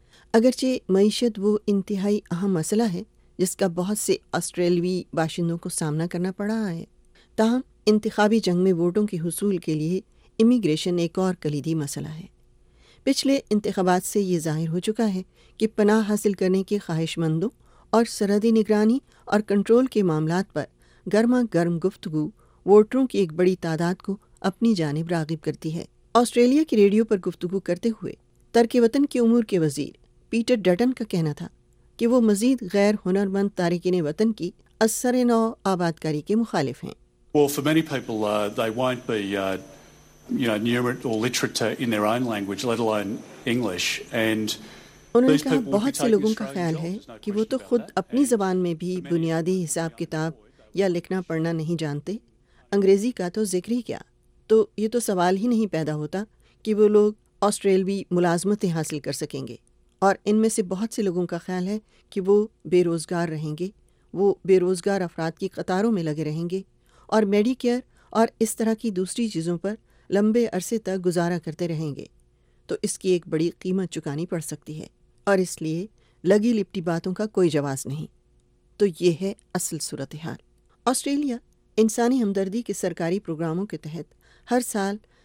اگرچہ معیشت وہ انتہائی اہم مسئلہ ہے جس کا بہت سے آسٹریلوی باشندوں کو سامنا کرنا پڑ رہا ہے، تاہم انتخابی جنگ میں ووٹوں کے حصول کے لیے امیگریشن ایک اور کلیدی مسئلہ ہے۔ پچھلے انتخابات سے یہ ظاہر ہو چکا ہے کہ پناہ حاصل کرنے کے خواہش مندوں اور سرحدی نگرانی اور کنٹرول کے معاملات پر گرما گرم گفتگو ووٹروں کی ایک بڑی تعداد کو اپنی جانب راغب کرتی ہے۔ آسٹریلیا کی ریڈیو پر گفتگو کرتے ہوئے ترک وطن کے امور کے وزیر پیٹر ڈٹن کا کہنا تھا کہ وہ مزید غیر ہنرمند تارکین وطن کی اثر نو آبادکاری کے مخالف ہیں۔ Well, for many people, uh, they won't be, uh, you know, numerate or literate uh, in their own language, let alone English. And انہوں نے کہا بہت سے لوگوں کا خیال ہے کہ وہ تو خود اپنی زبان میں بھی بنیادی حساب کتاب یا لکھنا پڑھنا نہیں جانتے، انگریزی کا تو ذکر ہی کیا۔ تو یہ تو سوال ہی نہیں پیدا ہوتا کہ وہ لوگ آسٹریلوی ملازمتیں حاصل کر سکیں گے، اور ان میں سے بہت سے لوگوں کا خیال ہے کہ وہ بے روزگار رہیں گے، وہ بے روزگار افراد کی قطاروں میں لگے رہیں گے اور میڈی کیئر اور اس طرح کی دوسری چیزوں پر لمبے عرصے تک گزارا کرتے رہیں گے، تو اس کی ایک بڑی قیمت چکانی پڑ سکتی ہے، اور اس لیے لگی لپٹی باتوں کا کوئی جواز نہیں۔ تو یہ ہے اصل صورتحال۔ آسٹریلیا انسانی ہمدردی کے سرکاری پروگراموں کے تحت ہر سال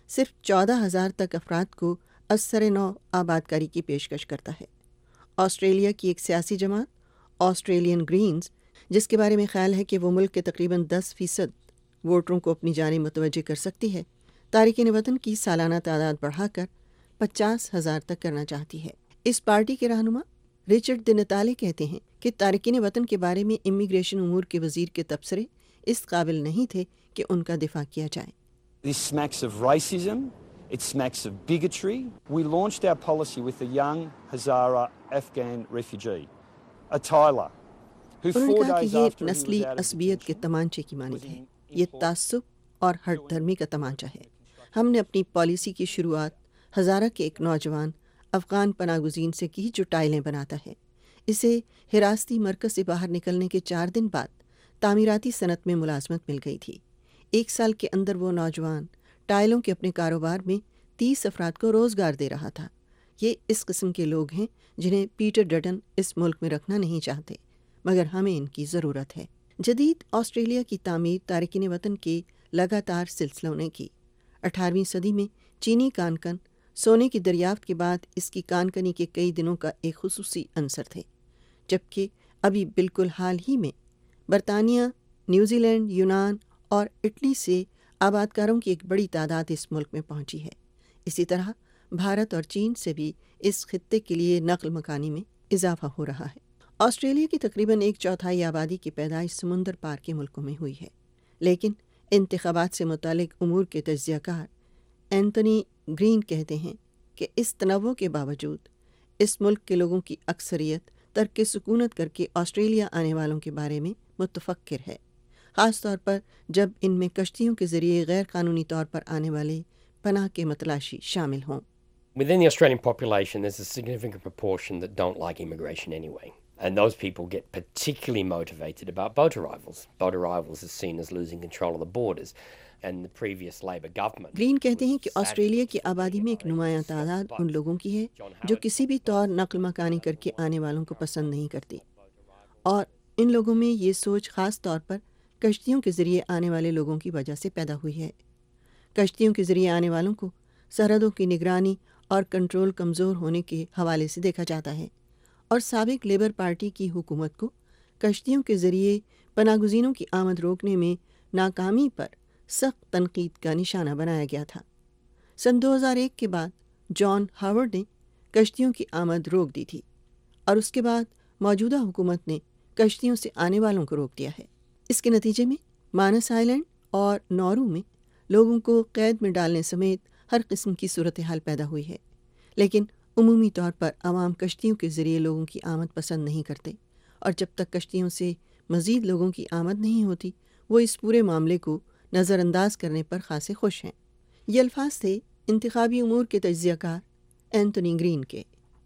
صرف چودہ ہزار تک افراد کو اثر نو آبادکاری کی پیشکش کرتا ہے۔ آسٹریلیا کی ایک سیاسی جماعت آسٹریلین گرینز، جس کے بارے میں خیال ہے کہ وہ ملک کے تقریباً دس فیصد ووٹروں کو اپنی جانب متوجہ کر سکتی ہے، تارکین وطن کی سالانہ تعداد بڑھا کر پچاس ہزار تک کرنا چاہتی ہے۔ اس پارٹی کے رہنما رچرڈ دی نتالے کہتے ہیں کہ تارکین وطن کے بارے میں امیگریشن امور کے وزیر کے تبصرے اس قابل نہیں تھے کہ ان کا دفاع کیا جائے۔ This smacks of racism, it smacks of bigotry. We launched our policy with a young Hazara Afghan refugee, Atila, who انہوں نے four کہا کہ days یہ after he was نسلی out of عصبیت کے detention تمانچے کی مانند ہے، یہ تعصب اور ہٹ دھرمی کا تمانچہ ہے۔ ہم نے اپنی پالیسی کی شروعات ہزارہ کے ایک نوجوان افغان پناہ گزین سے کی جو ٹائلیں بناتا ہے۔ اسے حراستی مرکز سے باہر نکلنے کے چار دن بعد تعمیراتی صنعت میں ملازمت مل گئی تھی۔ ایک سال کے اندر وہ نوجوان ٹائلوں کے اپنے کاروبار میں تیس افراد کو روزگار دے رہا تھا۔ یہ اس قسم کے لوگ ہیں جنہیں پیٹر ڈٹن اس ملک میں رکھنا نہیں چاہتے، مگر ہمیں ان کی ضرورت ہے۔ جدید آسٹریلیا کی تعمیر تارکین وطن کے لگاتار سلسلوں نے کی۔ اٹھارہویں صدی میں چینی کانکن سونے کی دریافت کے بعد اس کی کانکنی کے کئی دنوں کا ایک خصوصی عنصر تھے، جبکہ ابھی بالکل حال ہی میں برطانیہ، نیوزی لینڈ، یونان اور اٹلی سے آبادکاروں کی ایک بڑی تعداد اس ملک میں پہنچی ہے۔ اسی طرح بھارت اور چین سے بھی اس خطے کے لیے نقل مکانی میں اضافہ ہو رہا ہے۔ آسٹریلیا کی تقریباً ایک چوتھائی آبادی کی پیدائش سمندر پار کے ملکوں میں ہوئی ہے، لیکن انتخابات سے متعلق امور کے تجزیہ کار اینتھونی گرین کہتے ہیں کہ اس تنوع کے باوجود اس ملک کے لوگوں کی اکثریت ترک سکونت کر کے آسٹریلیا آنے والوں کے بارے میں متفکر ہے، خاص طور پر جب ان میں کشتیوں کے ذریعے غیر قانونی طور پر آنے والے پناہ کے متلاشی شامل ہوں۔ Within the Australian population, there's a significant proportion that don't like immigration anyway. And those people get particularly motivated about boat arrivals. Boat arrivals is seen as losing control of the borders. And the previous Labor government... Green کہتے ہیں کہ Australia کی آبادی میں ایک نمایاں تعداد ان لوگوں کی ہے جو کسی بھی طور نقل مکانی کر کے آنے والوں کو پسند نہیں کرتی، اور ان لوگوں میں یہ سوچ خاص طور پر کشتیوں کے ذریعے آنے والے لوگوں کی وجہ سے پیدا ہوئی ہے۔ کشتیوں کے ذریعے آنے والوں کو سرحدوں کی نگرانی اور کنٹرول کمزور ہونے کے حوالے سے دیکھا جاتا ہے، اور سابق لیبر پارٹی کی حکومت کو کشتیوں کے ذریعے پناہ گزینوں کی آمد روکنے میں ناکامی پر سخت تنقید کا نشانہ بنایا گیا تھا۔ سن دو ہزار ایک کے بعد جان ہاورڈ نے کشتیوں کی آمد روک دی تھی، اور اس کے بعد موجودہ حکومت نے کشتیوں سے آنے والوں کو روک دیا ہے۔ اس کے نتیجے میں مانس آئی لینڈ اور نورو میں لوگوں کو قید میں ڈالنے سمیت ہر قسم کی صورتحال پیدا ہوئی ہے، لیکن عمومی طور پر عوام کشتیوں کے ذریعے لوگوں کی آمد پسند نہیں کرتے، اور جب تک کشتیوں سے مزید لوگوں کی آمد نہیں ہوتی وہ اس پورے معاملے کو نظر انداز کرنے پر خاصے خوش ہیں۔ یہ الفاظ تھے انتخابی امور کے تجزیہ کار اینتھونی گرین کے۔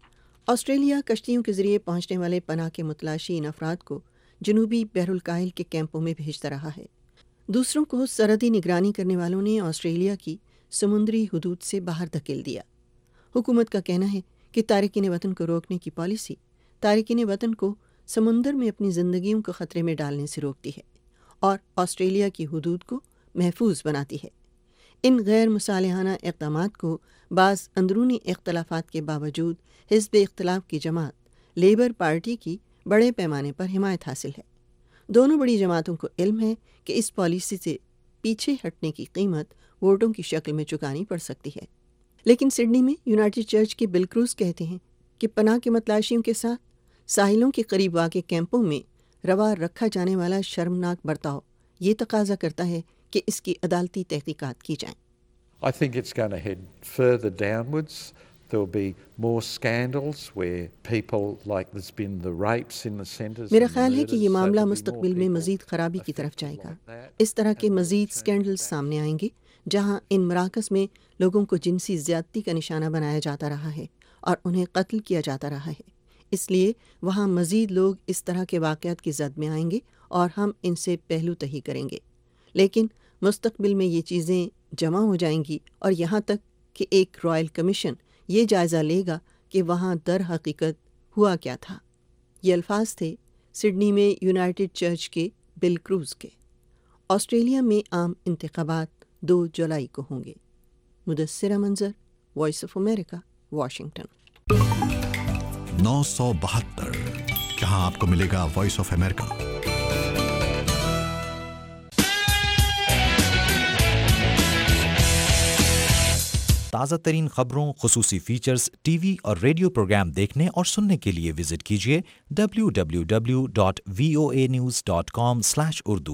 آسٹریلیا کشتیوں کے ذریعے پہنچنے والے پناہ کے متلاشی ان افراد کو جنوبی بحر الکاہل کے کیمپوں میں بھیجتا رہا ہے۔ دوسروں کو سرحدی نگرانی کرنے والوں نے آسٹریلیا کی سمندری حدود سے باہر دھکیل دیا۔ حکومت کا کہنا ہے کہ تارکین وطن کو روکنے کی پالیسی تارکین وطن کو سمندر میں اپنی زندگیوں کو خطرے میں ڈالنے سے روکتی ہے اور آسٹریلیا کی حدود کو محفوظ بناتی ہے۔ ان غیر مصالحانہ اقدامات کو بعض اندرونی اختلافات کے باوجود حزب اختلاف کی جماعت لیبر پارٹی کی بڑے پیمانے پر حمایت حاصل ہے۔ دونوں بڑی جماعتوں کو علم ہے کہ اس پالیسی سے پیچھے ہٹنے کی قیمت ووٹوں کی شکل میں چکانی پڑ سکتی ہے، لیکن سڈنی میں یونائٹڈ چرچ کے بل کروز کہتے ہیں کہ پناہ کے متلاشیوں کے ساتھ ساحلوں کے قریب واقع کیمپوں میں روا رکھا جانے والا شرمناک برتاؤ یہ تقاضا کرتا ہے کہ اس کی عدالتی تحقیقات کی جائیں۔ I think it's going to head further downwards. There will be more scandals where people like there's been the rapes in the centres. میرا خیال ہے کہ یہ معاملہ مستقبل میں مزید خرابی کی طرف جائے گا۔ اس طرح کے مزید سکینڈلز سامنے آئیں گے جہاں ان مراکز میں لوگوں کو جنسی زیادتی کا نشانہ بنایا جاتا رہا ہے اور انہیں قتل کیا جاتا رہا ہے۔ اس لیے وہاں مزید لوگ اس طرح کے واقعات کی زد میں آئیں گے اور ہم ان سے پہلو تہی کریں گے، لیکن مستقبل میں یہ چیزیں جمع ہو جائیں گی، اور یہاں تک کہ ایک رائل کمیشن یہ جائزہ لے گا کہ وہاں در حقیقت ہوا کیا تھا۔ یہ الفاظ تھے سڈنی میں یونائٹڈ چرچ کے بل کروز کے۔ آسٹریلیا میں عام انتخابات دو جولائی کو ہوں گے۔ Mudassira Manzar, voice of America, Washington. नौ सौ बहत्तर, जहां आपको मिलेगा वॉइस ऑफ अमेरिका। ताज़ा तरीन खबरों, खुसूसी फीचर्स, टीवी और रेडियो प्रोग्राम देखने और सुनने के लिए विजिट कीजिए W W W dot V O A news dot com slash Urdu.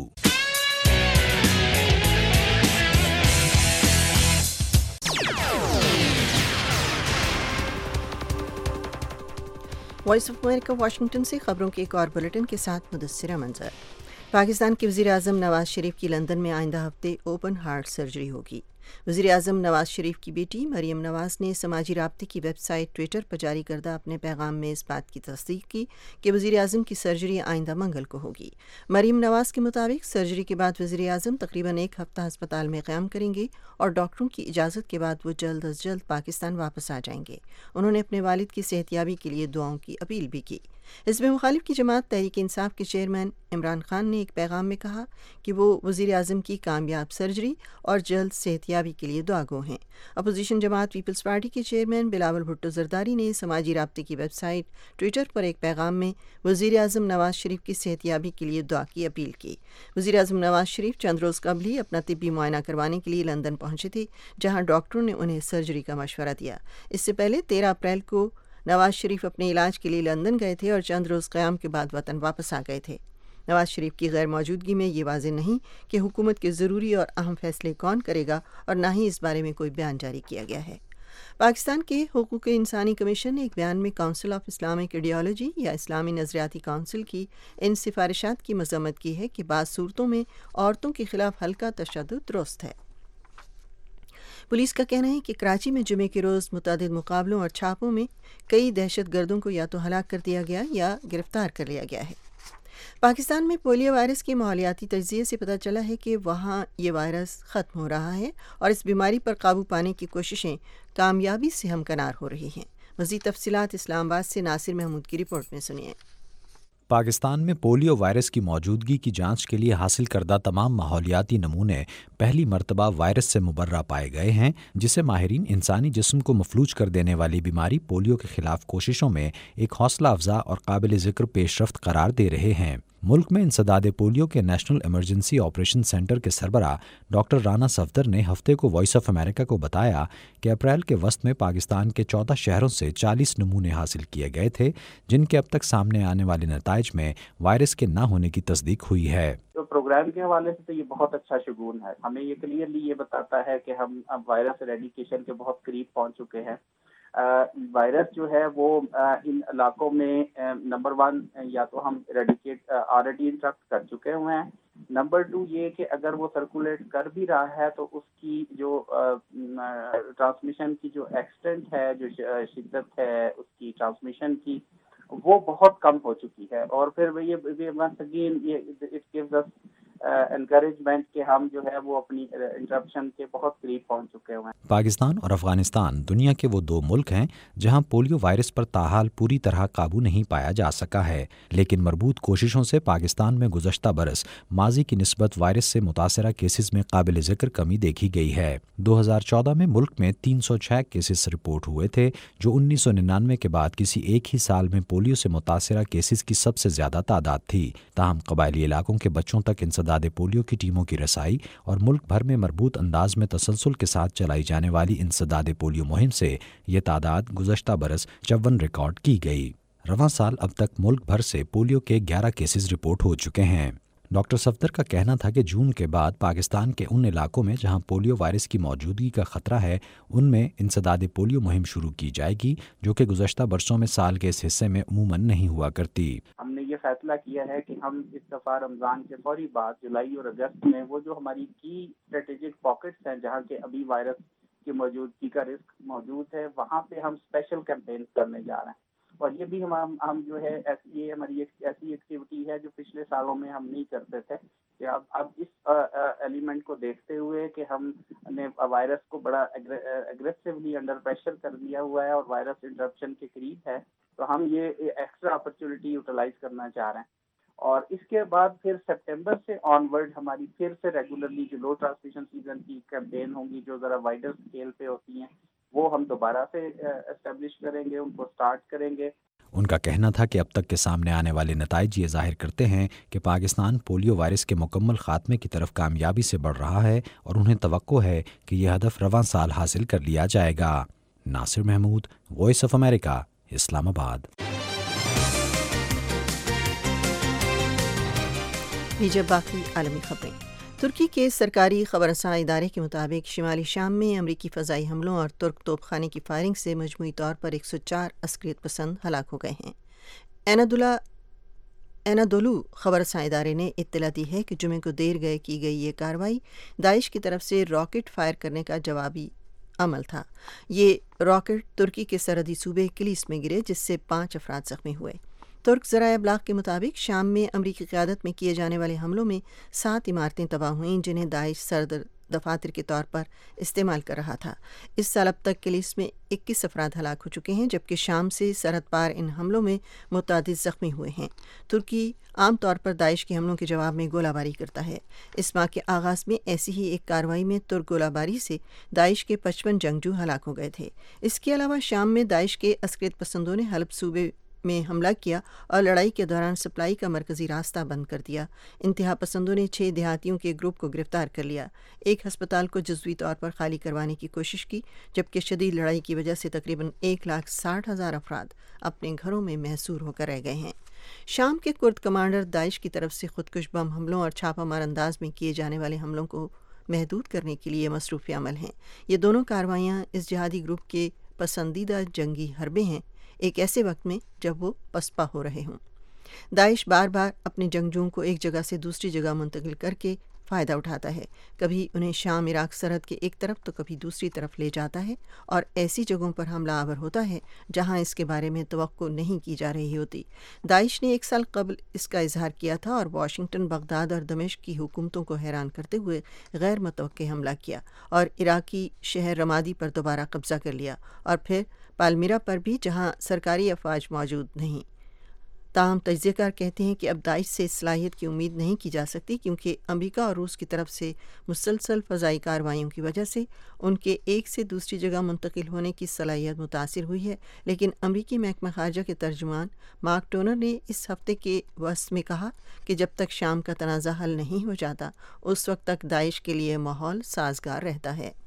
Voice of America Washington से खबरों के एक और बुलेटिन के साथ मुदस्सिरा मंजर। पाकिस्तान के वज़ीर आज़म नवाज शरीफ की लंदन में आइंदा हफ्ते ओपन हार्ट सर्जरी होगी। वज़ीर आज़म नवाज शरीफ की बेटी मरियम नवाज ने समाजी राब्ते की वेबसाइट ट्विटर पर जारी करदा अपने पैगाम में इस बात की तस्दीक की कि वज़ीर आज़म की सर्जरी आइंदा मंगल को होगी। मरियम नवाज के मुताबिक सर्जरी के बाद वज़ीर आज़म तकरीबन एक हफ्ता अस्पताल में क़याम करेंगे और डॉक्टरों की इजाज़त के बाद वो जल्द अज जल्द पाकिस्तान वापस आ जाएंगे। उन्होंने अपने वालिद की सेहतियाबी के लिए दुआओं की अपील भी की। हिज़्ब मुखालिफ की जमात तहरीक इंसाफ के चेयरमैन इमरान खान ने एक पैगाम में कहा कि वो वज़ीर आज़म की कामयाब सर्जरी और जल्द सेहतियाबी के लिए दुआगो हैं। अपोजिशन जमात पीपल्स पार्टी के चेयरमैन बिलावल भुट्टो जरदारी ने समाजी राब्ते की वेबसाइट ट्विटर पर एक पैगाम में वज़ीर आज़म नवाज शरीफ की सेहतियाबी के लिए दुआ की अपील की। वज़ीर आज़म नवाज शरीफ चंद रोज़ कबल ही अपना तिब्बी मुआयना करवाने के लिए लंदन पहुंचे थे, जहां डॉक्टरों ने उन्हें सर्जरी का मशवरा दिया। इससे पहले तेरह अप्रैल को नवाज शरीफ अपने इलाज के लिए लंदन गए थे और चंद रोज़ क़याम के बाद वतन वापस आ गए थे। नवाज शरीफ की गैर मौजूदगी में ये वाज़ेह नहीं कि हुकूमत के ज़रूरी और अहम फैसले कौन करेगा और ना ही इस बारे में कोई बयान जारी किया गया है। पाकिस्तान के हुकूक इंसानी कमीशन ने एक बयान में काउंसिल ऑफ इस्लामिक आइडियोलॉजी या इस्लामी नज़रियाती काउंसिल की इन सिफारिशात की मज़म्मत की है कि बाज़ सूरतों में औरतों के खिलाफ हल्का तशद्दुद दुरुस्त है। पुलिस का कहना है कि कराची में जुमे के रोज़ मुतअद्दिद मुकाबलों और छापों में कई दहशत गर्दों को या तो हलाक कर दिया गया या गिरफ्तार कर लिया गया है। पाकिस्तान में पोलियो वायरस के माहौलियाती तज्ज़िये से पता चला है कि वहाँ ये वायरस ख़त्म हो रहा है और इस बीमारी पर काबू पाने की कोशिशें कामयाबी से हमकनार हो रही हैं। मज़ीद तफसीलात इस्लामाबाद से नासिर महमूद की रिपोर्ट में सुनिए। पाकिस्तान में पोलियो वायरस की मौजूदगी की जांच के लिए हासिल करदा तमाम माहौलियाती नमूने पहली मरतबा वायरस से मुबर्रा पाए गए हैं, जिसे माहिरीन इंसानी जिस्म को मफलूज कर देने वाली बीमारी पोलियो के खिलाफ कोशिशों में एक हौसला अफजा और काबिल ज़िक्र पेशरफ्त करार दे रहे हैं। मुल्क में इंसदाद पोलियो के नेशनल इमरजेंसी ऑपरेशन सेंटर के सरबराह डॉक्टर राना सफदर ने हफ्ते को वॉइस ऑफ अमेरिका को बताया कि अप्रैल के वस्त में पाकिस्तान के चौदह शहरों से चालीस नमूने हासिल किए गए थे, जिनके अब तक सामने आने वाले नताइज में वायरस के न होने की तस्दीक हुई है। तो प्रोग्राम के हवाले से तो ये बहुत अच्छा शगुन है। हमें ये क्लियरली ये बताता है कि हम अब वायरस एरेडिकेशन के बहुत करीब पहुंच चुके हैं। वायरस जो है वो आ, इन इलाकों में नंबर वन या तो हम एरेडिकेट ऑलरेडी इंटरप्ट कर चुके हुए हैं। नंबर टू ये कि अगर वो सर्कुलेट कर भी रहा है तो उसकी जो ट्रांसमिशन की जो एक्सटेंट है, जो शिद्दत है उसकी ट्रांसमिशन की, वो बहुत कम हो चुकी है। और फिर ये वंस अगेन ये इट गिव्स अस एनकरेजमेंट कि हम जो है वो अपनी इंटरप्शन के बहुत करीब पहुंच चुके हुए हैं। पाकिस्तान और अफगानिस्तान दुनिया के वो दो मुल्क हैं जहां पोलियो वायरस पर ताहाल पूरी तरह काबू नहीं पाया जा सका है, लेकिन मरबूत कोशिशों से पाकिस्तान में गुज़श्ता बरस माजी की निस्बत वायरस से मुतासरा केसेस में काबिल ज़िक्र कमी देखी गई है। दो हज़ार चौदह में मुल्क में तीन सौ छः केसेस रिपोर्ट हुए थे, जो उन्नीस सौ निन्यानवे के बाद किसी एक ही साल में पोलियो से मुतासरा केसेस की सबसे ज़्यादा तादाद थी। ताहम कबायली इलाकों के बच्चों तक इंसदाद पोलियो की टीमों की रसाई और मुल्क भर में मरबूत अंदाज में तसलसल के साथ चलाई जाने वाली इंसदाद पोलियो मुहिम से ये तादाद गुज़श्ता बरस चौवन रिकॉर्ड की गई। रवां साल अब तक मुल्क भर से पोलियो के ग्यारह केसेस रिपोर्ट हो चुके हैं। डॉक्टर सफदर का कहना था कि जून के बाद पाकिस्तान के उन इलाकों में जहां पोलियो वायरस की मौजूदगी का खतरा है, उनमें इंसदाद पोलियो मुहिम शुरू की जाएगी, जो कि गुज़श्ता बरसों में साल के इस हिस्से में अमूमन नहीं हुआ करती। हमने ये फैसला किया है कि हम इस दफ़ा रमज़ान के फौरी बाद जुलाई और अगस्त में वो जो हमारी की स्ट्रेटेजिक पॉकेट्स हैं जहाँ के अभी वायरस की मौजूदगी का रिस्क मौजूद है, वहाँ पे हम स्पेशल कैंपेन करने जा रहे हैं। और ये भी हम हम जो है ऐसी ये हमारी एक ऐसी एक्टिविटी है जो पिछले सालों में हम नहीं करते थे, कि अब अब इस एलिमेंट को देखते हुए कि हमने वायरस को बड़ा एग्रेसिवली अंडर प्रेशर कर दिया हुआ है और वायरस इंटरप्शन के करीब है, तो हम ये एक्स्ट्रा अपॉर्चुनिटी यूटिलाइज करना चाह रहे हैं। اور اس کے بعد پھر سپٹمبر سے آن ورڈ ہماری پھر سے ریگولرلی جو لو ٹرانسمیشن سیزن کی کیمپین ہوں گی جو ذرا وائڈر اسکیل پہ ہوتی ہیں وہ ہم دوبارہ سے اسٹیبلش کریں گے، ان کو سٹارٹ کریں گے۔ ان کا کہنا تھا کہ اب تک کے سامنے آنے والے نتائج یہ ظاہر کرتے ہیں کہ پاکستان پولیو وائرس کے مکمل خاتمے کی طرف کامیابی سے بڑھ رہا ہے اور انہیں توقع ہے کہ یہ ہدف رواں سال حاصل کر لیا جائے گا۔ Nasir Mahmood, voice of America, Islamabad. جب باقی عالمی خبریں، ترکی کے سرکاری خبر رساں ادارے کے مطابق شمالی شام میں امریکی فضائی حملوں اور ترک توپ خانے کی فائرنگ سے مجموعی طور پر ایک سو چار عسکریت پسند ہلاک ہو گئے ہیں۔ اینادولا اینادولو خبر رساں ادارے نے اطلاع دی ہے کہ جمعے کو دیر گئے کی گئی یہ کارروائی داعش کی طرف سے راکٹ فائر کرنے کا جوابی عمل تھا۔ یہ راکٹ ترکی کے سرحدی صوبے کلیس میں گرے جس سے پانچ افراد زخمی ہوئے۔ ترک ذرائع ابلاغ کے مطابق شام میں امریکی قیادت میں کیے جانے والے حملوں میں سات عمارتیں تباہ ہوئیں جنہیں داعش سرد دفاتر کے طور پر استعمال کر رہا تھا۔ اس سال اب تک کلیس میں اکیس افراد ہلاک ہو چکے ہیں جبکہ شام سے سرحد پار ان حملوں میں متعدد زخمی ہوئے ہیں۔ ترکی عام طور پر داعش کے حملوں کے جواب میں گولہ باری کرتا ہے۔ اس ماہ کے آغاز میں ایسی ہی ایک کارروائی میں ترک گولہ باری سے داعش کے پچپن جنگجو ہلاک ہو گئے تھے۔ اس کے علاوہ شام میں داعش کے عسکریت پسندوں نے حلب صوبے میں حملہ کیا اور لڑائی کے دوران سپلائی کا مرکزی راستہ بند کر دیا۔ انتہا پسندوں نے چھ دیہاتیوں کے گروپ کو گرفتار کر لیا۔ ایک ہسپتال کو جزوی طور پر خالی کروانے کی کوشش کی جبکہ شدید لڑائی کی وجہ سے تقریباً ایک لاکھ ساٹھ ہزار افراد اپنے گھروں میں محصور ہو کر رہ گئے ہیں۔ شام کے کرد کمانڈر داعش کی طرف سے خودکش بم حملوں اور چھاپہ مار انداز میں کیے جانے والے حملوں کو محدود کرنے کے لیے مصروف عمل ہیں۔ یہ دونوں کارروائیاں اس جہادی گروپ کے پسندیدہ جنگی حربے ہیں، ایک ایسے وقت میں جب وہ پسپا ہو رہے ہوں۔ داعش بار بار اپنے جنگجوؤں کو ایک جگہ سے دوسری جگہ منتقل کر کے فائدہ اٹھاتا ہے، کبھی انہیں شام عراق سرحد کے ایک طرف تو کبھی دوسری طرف لے جاتا ہے اور ایسی جگہوں پر حملہ آور ہوتا ہے جہاں اس کے بارے میں توقع نہیں کی جا رہی ہوتی۔ داعش نے ایک سال قبل اس کا اظہار کیا تھا اور واشنگٹن، بغداد اور دمشق کی حکومتوں کو حیران کرتے ہوئے غیر متوقع حملہ کیا اور عراقی شہر رمادی پر دوبارہ قبضہ کر لیا اور پھر پالمیرا پر بھی جہاں سرکاری افواج موجود نہیں۔ تاہم تجزیہ کار کہتے ہیں کہ اب داعش سے صلاحیت کی امید نہیں کی جا سکتی کیونکہ امریکہ اور روس کی طرف سے مسلسل فضائی کارروائیوں کی وجہ سے ان کے ایک سے دوسری جگہ منتقل ہونے کی صلاحیت متاثر ہوئی ہے۔ لیکن امریکی محکمہ خارجہ کے ترجمان مارک ٹونر نے اس ہفتے کے وسط میں کہا کہ جب تک شام کا تنازع حل نہیں ہو جاتا اس وقت تک داعش کے لیے ماحول سازگار رہتا ہے۔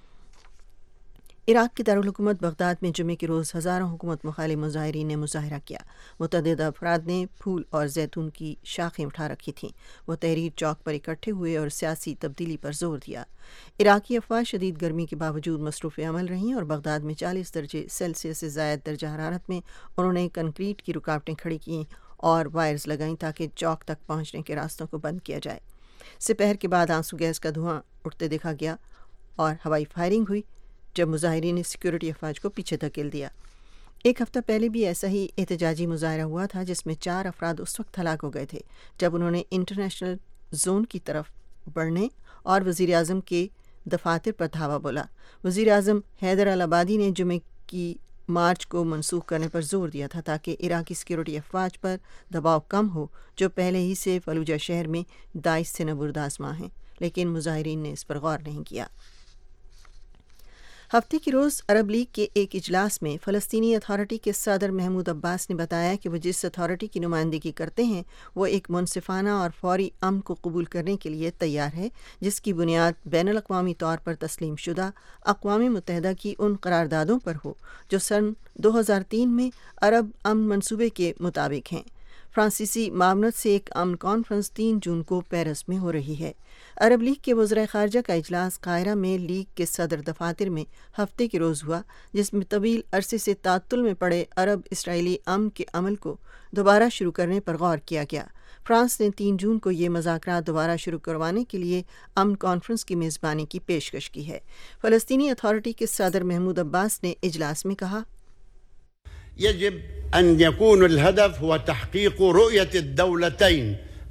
عراق کے دارالحکومت بغداد میں جمعے کے روز ہزاروں حکومت مخالف مظاہرین نے مظاہرہ کیا۔ متعدد افراد نے پھول اور زیتون کی شاخیں اٹھا رکھی تھیں۔ وہ تحریر چوک پر اکٹھے ہوئے اور سیاسی تبدیلی پر زور دیا۔ عراقی افواج شدید گرمی کے باوجود مصروف عمل رہیں اور بغداد میں چالیس درجے سیلسیس سے زائد درجہ حرارت میں انہوں نے کنکریٹ کی رکاوٹیں کھڑی کیں اور وائرز لگائیں تاکہ چوک تک پہنچنے کے راستوں کو بند کیا جائے۔ سپہر کے بعد آنسو گیس کا دھواں اٹھتے دیکھا گیا اور ہوائی فائرنگ ہوئی جب مظاہرین نے سیکورٹی افواج کو پیچھے دھکیل دیا۔ ایک ہفتہ پہلے بھی ایسا ہی احتجاجی مظاہرہ ہوا تھا جس میں چار افراد اس وقت ہلاک ہو گئے تھے جب انہوں نے انٹرنیشنل زون کی طرف بڑھنے اور وزیر اعظم کے دفاتر پر دھاوا بولا۔ وزیر اعظم حیدر العبادی نے جمعے کی مارچ کو منسوخ کرنے پر زور دیا تھا تاکہ عراقی سیکورٹی افواج پر دباؤ کم ہو جو پہلے ہی سے فلوجہ شہر میں داعش سے نبرد آزما ہیں، لیکن مظاہرین نے اس پر غور نہیں کیا۔ ہفتے کے روز عرب لیگ کے ایک اجلاس میں فلسطینی اتھارٹی کے صدر محمود عباس نے بتایا کہ وہ جس اتھارٹی کی نمائندگی کرتے ہیں وہ ایک منصفانہ اور فوری امن کو قبول کرنے کے لیے تیار ہے جس کی بنیاد بین الاقوامی طور پر تسلیم شدہ اقوام متحدہ کی ان قراردادوں پر ہو جو سن دو ہزار تین میں عرب امن منصوبے کے مطابق ہیں۔ فرانسیسی معاونت سے ایک امن کانفرنس تین جون کو پیرس میں ہو رہی ہے۔ عرب لیگ کے وزراء خارجہ کا اجلاس قاہرہ میں لیگ کے صدر دفاتر میں ہفتے کے روز ہوا جس میں طویل عرصے سے تعطل میں پڑے عرب اسرائیلی امن کے عمل کو دوبارہ شروع کرنے پر غور کیا گیا۔ فرانس نے تین جون کو یہ مذاکرات دوبارہ شروع کروانے کے لیے امن کانفرنس کی میزبانی کی پیشکش کی ہے۔ فلسطینی اتھارٹی کے صدر محمود عباس نے اجلاس میں کہا، يجب أن يكون الهدف هو تحقيق رؤية الدولتين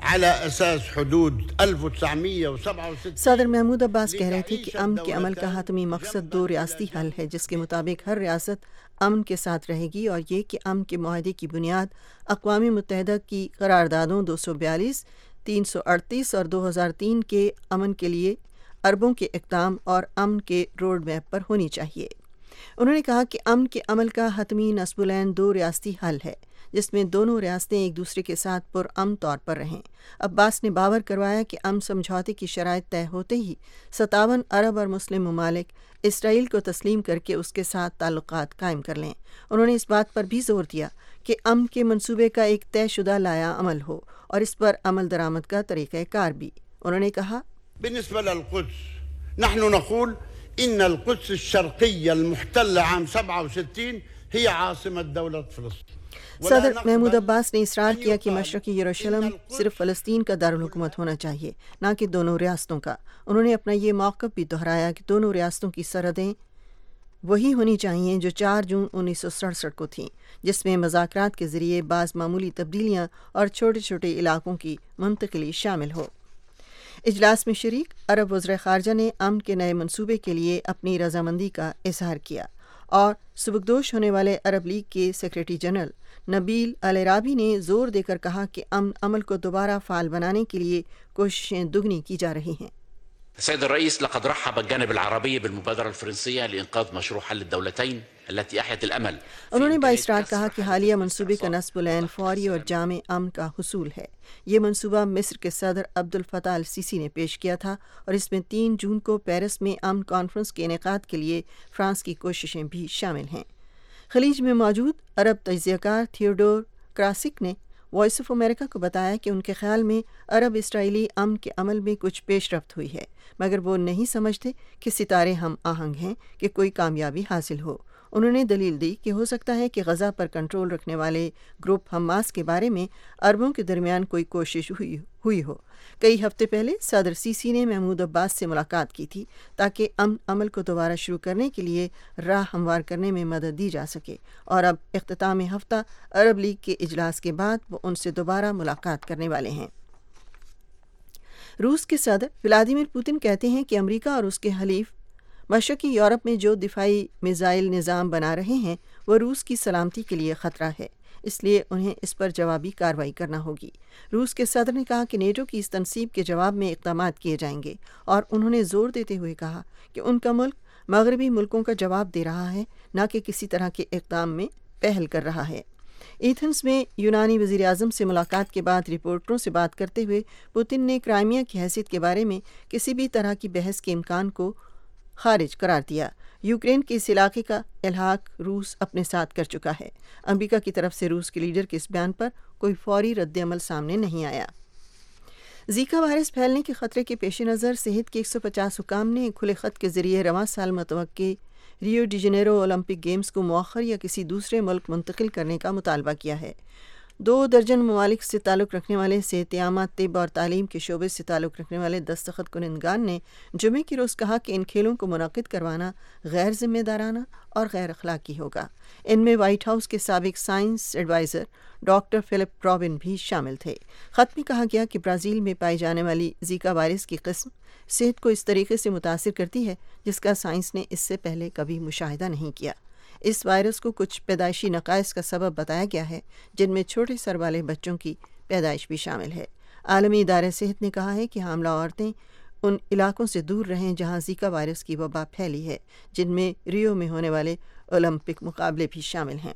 صدر محمود عباس کہہ رہے تھے کہ امن کے عمل کا حتمی مقصد دو ریاستی حل ہے، جس کے مطابق ہر ریاست امن کے ساتھ رہے گی، اور یہ کہ امن کے معاہدے کی بنیاد اقوام متحدہ کی قراردادوں دو سو بیالیس، تین سو اڑتیس اور دو ہزار تین کے امن کے لیے اربوں کے اقدام اور امن کے روڈ میپ پر ہونی چاہیے۔ انہوں نے کہا کہ امن کے عمل کا حتمی نصب العین دو ریاستی حل ہے، جس میں دونوں ریاستیں ایک دوسرے کے ساتھ پرامن طور پر رہیں۔ عباس نے باور کروایا کہ امن سمجھوتے کی شرائط طے ہوتے ہی ستاون عرب اور مسلم ممالک اسرائیل کو تسلیم کر کے اس کے ساتھ تعلقات قائم کر لیں۔ انہوں نے اس بات پر بھی زور دیا کہ امن کے منصوبے کا ایک طے شدہ لائحہ عمل ہو اور اس پر عمل درآمد کا طریقہ کار بھی۔ انہوں نے کہا بالنسبة للقدس نحن نقول إن القدس الشرقية المحتلة عام سبعة وستين هي عاصمة دولة فلسطين۔ صدر محمود عباس نے اصرار کیا کہ مشرقی یروشلم صرف فلسطین کا دارالحکومت ہونا چاہیے، نہ کہ دونوں ریاستوں کا۔ انہوں نے اپنا یہ موقف بھی دہرایا کہ دونوں ریاستوں کی سرحدیں وہی ہونی چاہیے جو چار جون انیس سو سڑسٹھ کو تھیں، جس میں مذاکرات کے ذریعے بعض معمولی تبدیلیاں اور چھوٹے چھوٹے علاقوں کی منتقلی شامل ہو۔ اجلاس میں شریک عرب وزراء خارجہ نے امن کے نئے منصوبے کے لیے اپنی رضامندی کا اظہار کیا، اور سبکدوش ہونے والے عرب لیگ کے سیکریٹری جنرل نبیل العرابی نے زور دے کر کہا کہ امن عمل کو دوبارہ فعال بنانے کے لیے کوششیں دگنی کی جا رہی ہیں۔ سيد الرئيس، لقد رحب الجانب العربي بالمبادرة الفرنسية لإنقاذ مشروع حل الدولتين التي أحيت الأمل۔ انہوں نے باصرار کہا کہ حالیہ منصوبے کا نصب العین فوری اور جامع امن کا حصول ہے۔ یہ منصوبہ مصر کے صدر عبد الفتاح السیسی نے پیش کیا تھا، اور اس میں تین جون کو پیرس میں امن کانفرنس کے انعقاد کے لیے فرانس کی کوششیں بھی شامل ہیں۔ خلیج میں موجود عرب تجزیہ کار تھیوڈور کراسک نے وائس آف امریکہ کو بتایا کہ ان کے خیال میں عرب اسرائیلی امن کے عمل میں کچھ پیش رفت ہوئی ہے، مگر وہ نہیں سمجھتے کہ ستارے ہم آہنگ ہیں کہ کوئی کامیابی حاصل ہو۔ انہوں نے دلیل دی کہ ہو سکتا ہے کہ غزہ پر کنٹرول رکھنے والے گروپ حماس کے بارے میں عربوں کے درمیان کوئی کوشش ہوئی ہوئی ہو۔ کئی ہفتے پہلے صدر سیسی نے محمود عباس سے ملاقات کی تھی تاکہ امن عمل کو دوبارہ شروع کرنے کے لیے راہ ہموار کرنے میں مدد دی جا سکے، اور اب اختتام ہفتہ عرب لیگ کے اجلاس کے بعد وہ ان سے دوبارہ ملاقات کرنے والے ہیں۔ روس کے صدر ولادیمیر پوتن کہتے ہیں کہ امریکہ اور اس کے حلیف مشرقی یورپ میں جو دفاعی میزائل نظام بنا رہے ہیں وہ روس کی سلامتی کے لیے خطرہ ہے، اس لیے انہیں اس پر جوابی کارروائی کرنا ہوگی۔ روس کے صدر نے کہا کہ نیٹو کی اس تنصیب کے جواب میں اقدامات کیے جائیں گے، اور انہوں نے زور دیتے ہوئے کہا کہ ان کا ملک مغربی ملکوں کا جواب دے رہا ہے، نہ کہ کسی طرح کے اقدام میں پہل کر رہا ہے۔ ایتھنز میں یونانی وزیر اعظم سے ملاقات کے بعد رپورٹروں سے بات کرتے ہوئے پوتن نے کرائمیا کی حیثیت کے بارے میں کسی بھی طرح کی بحث کے امکان کو خارج قرار دیا۔ یوکرین کے اس علاقے کا الحاق روس اپنے ساتھ کر چکا ہے۔ امریکہ کی طرف سے روس کے لیڈر کے اس بیان پر کوئی فوری رد عمل سامنے نہیں آیا۔ زیکا وائرس پھیلنے کے خطرے کے پیش نظر صحت کے ایک سو پچاس حکام نے کھلے خط کے ذریعے رواں سال متوقع Rio de Janeiro Olympic games کو مؤخر یا کسی دوسرے ملک منتقل کرنے کا مطالبہ کیا ہے۔ دو درجن ممالک سے تعلق رکھنے والے صحت عامہ، طب اور تعلیم کے شعبے سے تعلق رکھنے والے دستخط کنندگان نے جمعے کی روز کہا کہ ان کھیلوں کو منعقد کروانا غیر ذمہ دارانہ اور غیر اخلاقی ہوگا۔ ان میں وائٹ ہاؤس کے سابق science adviser doctor Philip Rubin بھی شامل تھے۔ خط میں کہا گیا کہ برازیل میں پائی جانے والی زیکا وائرس کی قسم صحت کو اس طریقے سے متاثر کرتی ہے جس کا سائنس نے اس سے پہلے کبھی مشاہدہ نہیں کیا۔ اس وائرس کو کچھ پیدائشی نقائص کا سبب بتایا گیا ہے، جن میں چھوٹے سر والے بچوں کی پیدائش بھی شامل ہے۔ عالمی ادارہ صحت نے کہا ہے کہ حاملہ عورتیں ان علاقوں سے دور رہیں جہاں زیکا وائرس کی وبا پھیلی ہے، جن میں ریو میں ہونے والے اولمپک مقابلے بھی شامل ہیں۔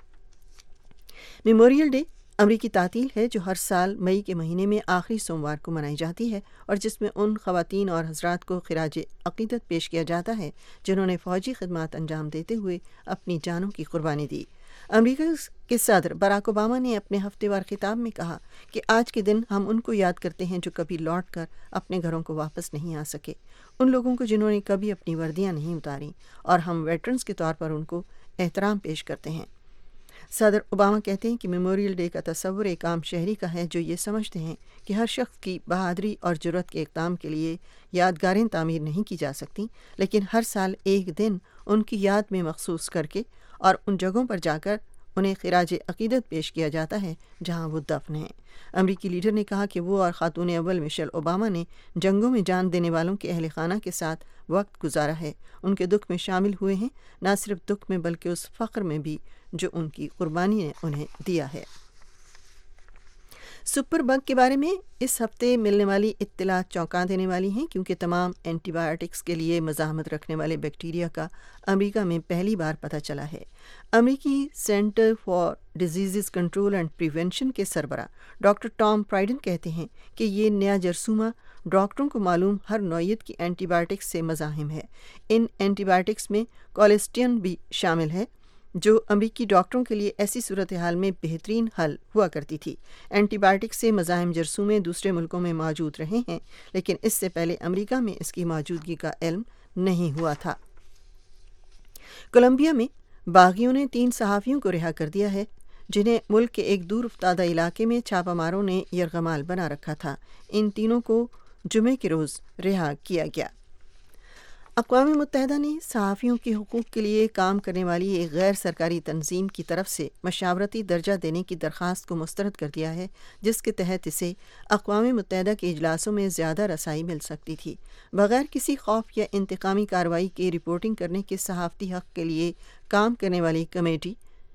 میموریل ڈے امریکی تعطیل ہے جو ہر سال مئی کے مہینے میں آخری سوموار کو منائی جاتی ہے، اور جس میں ان خواتین اور حضرات کو خراج عقیدت پیش کیا جاتا ہے جنہوں نے فوجی خدمات انجام دیتے ہوئے اپنی جانوں کی قربانی دی۔ امریکہ کے صدر باراک اوباما نے اپنے ہفتے وار خطاب میں کہا کہ آج کے دن ہم ان کو یاد کرتے ہیں جو کبھی لوٹ کر اپنے گھروں کو واپس نہیں آ سکے، ان لوگوں کو جنہوں نے کبھی اپنی وردیاں نہیں اتاریں، اور ہم ویٹرنز کے طور پر ان کو احترام پیش کرتے ہیں۔ صدر اوباما کہتے ہیں کہ میموریل ڈے کا تصور ایک عام شہری کا ہے جو یہ سمجھتے ہیں کہ ہر شخص کی بہادری اور جرأت کے اقدام کے لیے یادگاریں تعمیر نہیں کی جا سکتی، لیکن ہر سال ایک دن ان کی یاد میں مخصوص کر کے اور ان جگہوں پر جا کر انہیں خراج عقیدت پیش کیا جاتا ہے جہاں وہ دفن ہیں۔ امریکی لیڈر نے کہا کہ وہ اور خاتون اول مشیل اوباما نے جنگوں میں جان دینے والوں کے اہل خانہ کے ساتھ وقت گزارا ہے، ان کے دکھ میں شامل ہوئے ہیں، نہ صرف دکھ میں بلکہ اس فخر میں بھی جو ان کی قربانی نے انہیں دیا ہے۔ سپر بگ کے بارے میں اس ہفتے ملنے والی اطلاعات چونکا دینے والی ہیں، کیونکہ تمام اینٹی بائیوٹکس کے لیے مزاحمت رکھنے والے بیکٹیریا کا امریکہ میں پہلی بار پتہ چلا ہے۔ امریکی centre for diseases control and prevention کے سربراہ ڈاکٹر ٹام پرائڈن کہتے ہیں کہ یہ نیا جرثومہ ڈاکٹروں کو معلوم ہر نوعیت کی اینٹی بائیوٹکس سے مزاحم ہے۔ ان اینٹی بائیوٹکس میں کولیسٹین بھی شامل ہے، جو امریکی ڈاکٹروں کے لیے ایسی صورتحال میں بہترین حل ہوا کرتی تھی۔ اینٹی بائیوٹک سے مزاحم جرثومے دوسرے ملکوں میں موجود رہے ہیں، لیکن اس سے پہلے امریکہ میں اس کی موجودگی کا علم نہیں ہوا تھا۔ کولمبیا میں باغیوں نے تین صحافیوں کو رہا کر دیا ہے، جنہیں ملک کے ایک دور افتادہ علاقے میں چھاپہ ماروں نے یرغمال بنا رکھا تھا۔ ان تینوں کو جمعے کے روز رہا کیا گیا۔ اقوام متحدہ نے صحافیوں کے حقوق کے لیے کام کرنے والی ایک غیر سرکاری تنظیم کی طرف سے مشاورتی درجہ دینے کی درخواست کو مسترد کر دیا ہے، جس کے تحت اسے اقوام متحدہ کے اجلاسوں میں زیادہ رسائی مل سکتی تھی۔ بغیر کسی خوف یا انتقامی کارروائی کے رپورٹنگ کرنے کے صحافتی حق کے لیے کام کرنے والی کمیٹی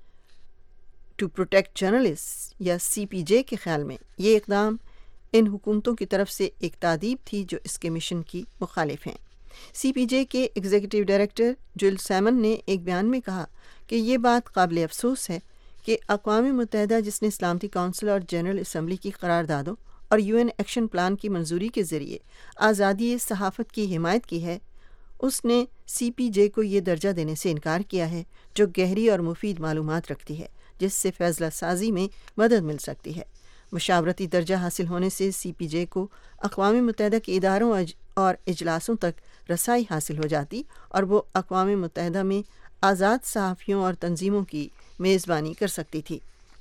ٹو پروٹیکٹ جرنلسٹ یا سی پی جے کے خیال میں یہ اقدام ان حکومتوں کی طرف سے ایک تادیب تھی جو اس کے مشن کی مخالف ہیں۔ سی پی جے کے ایگزیکٹو ڈائریکٹر جل سیمن نے ایک بیان میں کہا کہ یہ بات قابل افسوس ہے کہ اقوام متحدہ، جس نے سلامتی کونسل اور جنرل اسمبلی کی قراردادوں اور یو این ایکشن پلان کی منظوری کے ذریعے آزادی صحافت کی حمایت کی ہے، اس نے سی پی جے کو یہ درجہ دینے سے انکار کیا ہے جو گہری اور مفید معلومات رکھتی ہے، جس سے فیصلہ سازی میں مدد مل سکتی ہے۔ مشاورتی درجہ حاصل ہونے سے سی پی جے کو اقوام متحدہ کے اداروں اور اجلاسوں تک رسائی حاصل ہو جاتی اور وہ اقوام متحدہ میں آزاد صحافیوں اور تنظیموں کی میزبانی کر سکتی تھی۔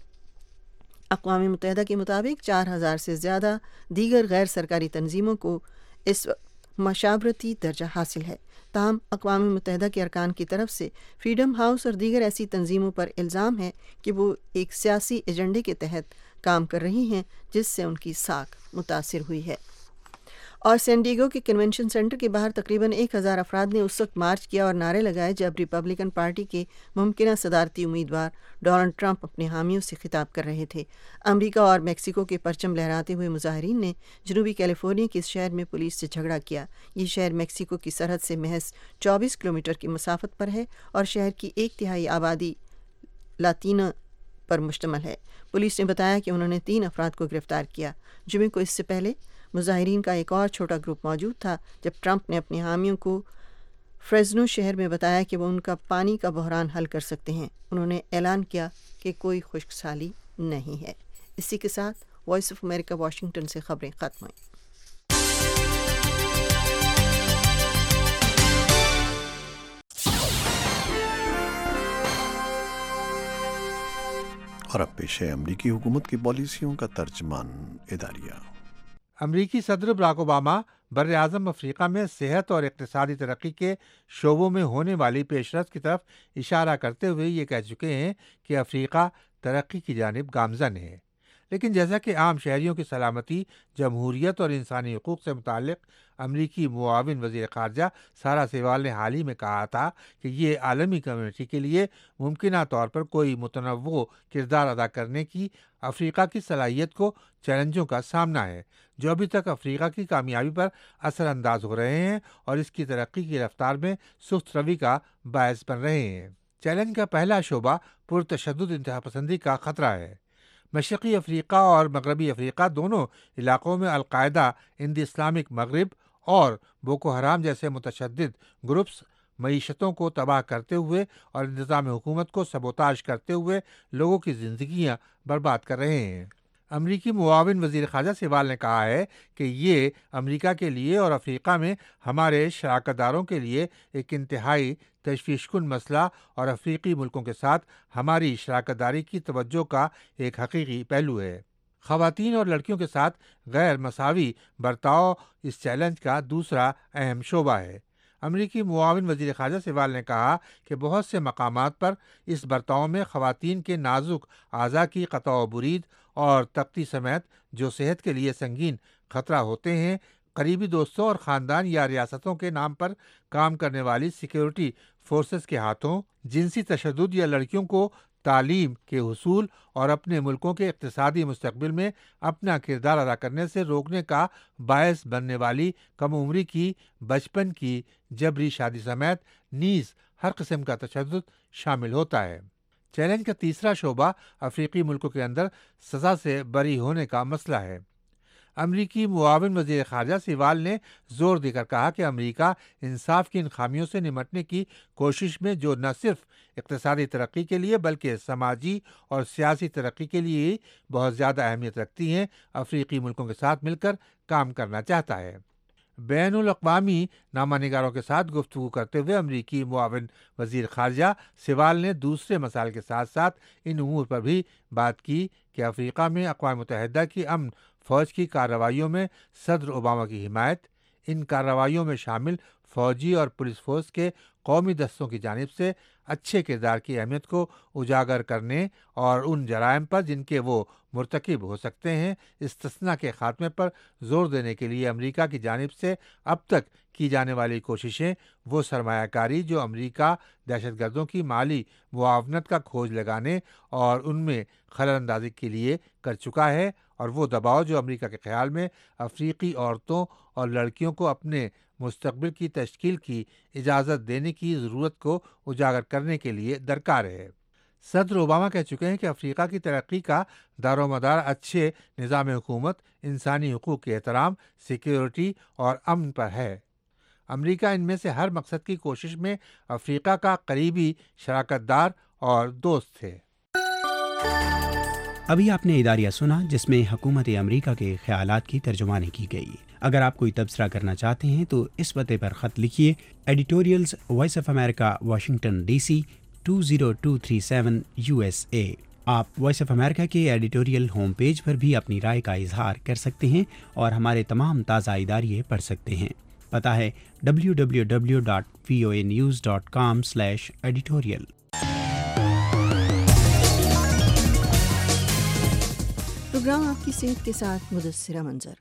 اقوام متحدہ کے مطابق چار ہزار سے زیادہ دیگر غیر سرکاری تنظیموں کو اس وقت مشاورتی درجہ حاصل ہے، تاہم اقوام متحدہ کے ارکان کی طرف سے فریڈم ہاؤس اور دیگر ایسی تنظیموں پر الزام ہے کہ وہ ایک سیاسی ایجنڈے کے تحت کام کر رہی ہیں جس سے ان کی ساکھ متاثر ہوئی ہے۔ اور سین ڈیگو کے کنونشن سینٹر کے باہر تقریباً ایک ہزار افراد نے اس وقت مارچ کیا اور نعرے لگائے جب ریپبلکن پارٹی کے ممکنہ صدارتی امیدوار ڈونلڈ ٹرمپ اپنے حامیوں سے خطاب کر رہے تھے۔ امریکہ اور میکسیکو کے پرچم لہراتے ہوئے مظاہرین نے جنوبی کیلیفورنیا کے اس شہر میں پولیس سے جھگڑا کیا۔ یہ شہر میکسیکو کی سرحد سے محض چوبیس کلومیٹر کی مسافت پر ہے اور شہر کی ایک تہائی آبادی لاطینو پر مشتمل ہے۔ پولیس نے بتایا کہ انہوں نے تین افراد کو گرفتار کیا۔ جمعے کو اس سے پہلے مظاہرین کا ایک اور چھوٹا گروپ موجود تھا جب ٹرمپ نے اپنے حامیوں کو فریزنو شہر میں بتایا کہ وہ ان کا پانی کا بحران حل کر سکتے ہیں۔ انہوں نے اعلان کیا کہ کوئی خشک سالی نہیں ہے۔ اسی کے ساتھ وائس آف امریکہ واشنگٹن سے خبریں ختم ہوئیں۔ اور اب پیش ہے امریکی حکومت کی پالیسیوں کا ترجمان اداریہ۔ امریکی صدر براک اوباما بر اعظم افریقہ میں صحت اور اقتصادی ترقی کے شعبوں میں ہونے والی پیش رفت کی طرف اشارہ کرتے ہوئے یہ کہہ چکے ہیں کہ افریقہ ترقی کی جانب گامزن ہے، لیکن جیسا کہ عام شہریوں کی سلامتی، جمہوریت اور انسانی حقوق سے متعلق امریکی معاون وزیر خارجہ سارہ سیوال نے حال ہی میں کہا تھا کہ یہ عالمی کمیونٹی کے لیے ممکنہ طور پر کوئی متنوع کردار ادا کرنے کی افریقہ کی صلاحیت کو چیلنجوں کا سامنا ہے جو ابھی تک افریقہ کی کامیابی پر اثر انداز ہو رہے ہیں اور اس کی ترقی کی رفتار میں سست روی کا باعث بن رہے ہیں۔ چیلنج کا پہلا شعبہ پرتشدد انتہا پسندی کا خطرہ ہے۔ مشرقی افریقہ اور مغربی افریقہ دونوں علاقوں میں القاعدہ ان دی اسلامک مغرب اور بوکو حرام جیسے متشدد گروپس معیشتوں کو تباہ کرتے ہوئے اور نظام حکومت کو سبوتاژ کرتے ہوئے لوگوں کی زندگیاں برباد کر رہے ہیں۔ امریکی معاون وزیر خارجہ سیوال نے کہا ہے کہ یہ امریکہ کے لیے اور افریقہ میں ہمارے شراکت داروں کے لیے ایک انتہائی تشویش کن مسئلہ اور افریقی ملکوں کے ساتھ ہماری شراکت داری کی توجہ کا ایک حقیقی پہلو ہے۔ خواتین اور لڑکیوں کے ساتھ غیر مساوی برتاؤ اس چیلنج کا دوسرا اہم شعبہ ہے۔ امریکی معاون وزیر خارجہ سیوال نے کہا کہ بہت سے مقامات پر اس برتاؤ میں خواتین کے نازک اعضاء کی قطع و برید اور تختی سمیت جو صحت کے لیے سنگین خطرہ ہوتے ہیں، قریبی دوستوں اور خاندان یا ریاستوں کے نام پر کام کرنے والی سیکیورٹی فورسز کے ہاتھوں جنسی تشدد یا لڑکیوں کو تعلیم کے حصول اور اپنے ملکوں کے اقتصادی مستقبل میں اپنا کردار ادا کرنے سے روکنے کا باعث بننے والی کم عمری کی، بچپن کی جبری شادی سمیت نیز ہر قسم کا تشدد شامل ہوتا ہے۔ چیلنج کا تیسرا شعبہ افریقی ملکوں کے اندر سزا سے بری ہونے کا مسئلہ ہے۔ امریکی معاون وزیر خارجہ سیوال نے زور دے کر کہا کہ امریکہ انصاف کی ان خامیوں سے نمٹنے کی کوشش میں جو نہ صرف اقتصادی ترقی کے لیے بلکہ سماجی اور سیاسی ترقی کے لیے بہت زیادہ اہمیت رکھتی ہیں، افریقی ملکوں کے ساتھ مل کر کام کرنا چاہتا ہے۔ بین الاقوامی نامہ نگاروں کے ساتھ گفتگو کرتے ہوئے امریکی معاون وزیر خارجہ سیوال نے دوسرے مسائل کے ساتھ ساتھ ان امور پر بھی بات کی کہ افریقہ میں اقوام متحدہ کی امن فوج کی کارروائیوں میں صدر اوباما کی حمایت، ان کارروائیوں میں شامل فوجی اور پولیس فورس کے قومی دستوں کی جانب سے اچھے کردار کی اہمیت کو اجاگر کرنے اور ان جرائم پر جن کے وہ مرتکب ہو سکتے ہیں استثناء کے خاتمے پر زور دینے کے لیے امریکہ کی جانب سے اب تک کی جانے والی کوششیں، وہ سرمایہ کاری جو امریکہ دہشت گردوں کی مالی معاونت کا کھوج لگانے اور ان میں خلل اندازی کے لیے کر چکا ہے، اور وہ دباؤ جو امریکہ کے خیال میں افریقی عورتوں اور لڑکیوں کو اپنے مستقبل کی تشکیل کی اجازت دینے کی ضرورت کو اجاگر کرنے کے لیے درکار ہے۔ صدر اوباما کہہ چکے ہیں کہ افریقہ کی ترقی کا دار و مدار اچھے نظام حکومت، انسانی حقوق کے احترام، سیکیورٹی اور امن پر ہے۔ امریکہ ان میں سے ہر مقصد کی کوشش میں افریقہ کا قریبی شراکت دار اور دوست ہے۔ ابھی آپ نے اداریہ سنا جس میں حکومت امریکہ کے خیالات کی ترجمانی کی گئی۔ اگر آپ کوئی تبصرہ کرنا چاہتے ہیں تو اس پتے پر خط لکھیے، editorials voice of America, Washington D C two zero two three seven U S A. آپ وائس آف امریکہ کے ایڈیٹوریل ہوم پیج پر بھی اپنی رائے کا اظہار کر سکتے ہیں اور ہمارے تمام تازہ اداریے پڑھ سکتے ہیں۔ پتہ ہے W W W dot V O A news dot com slash editorial. Programme آپ کی صحت کے ساتھ مدثرہ منظر۔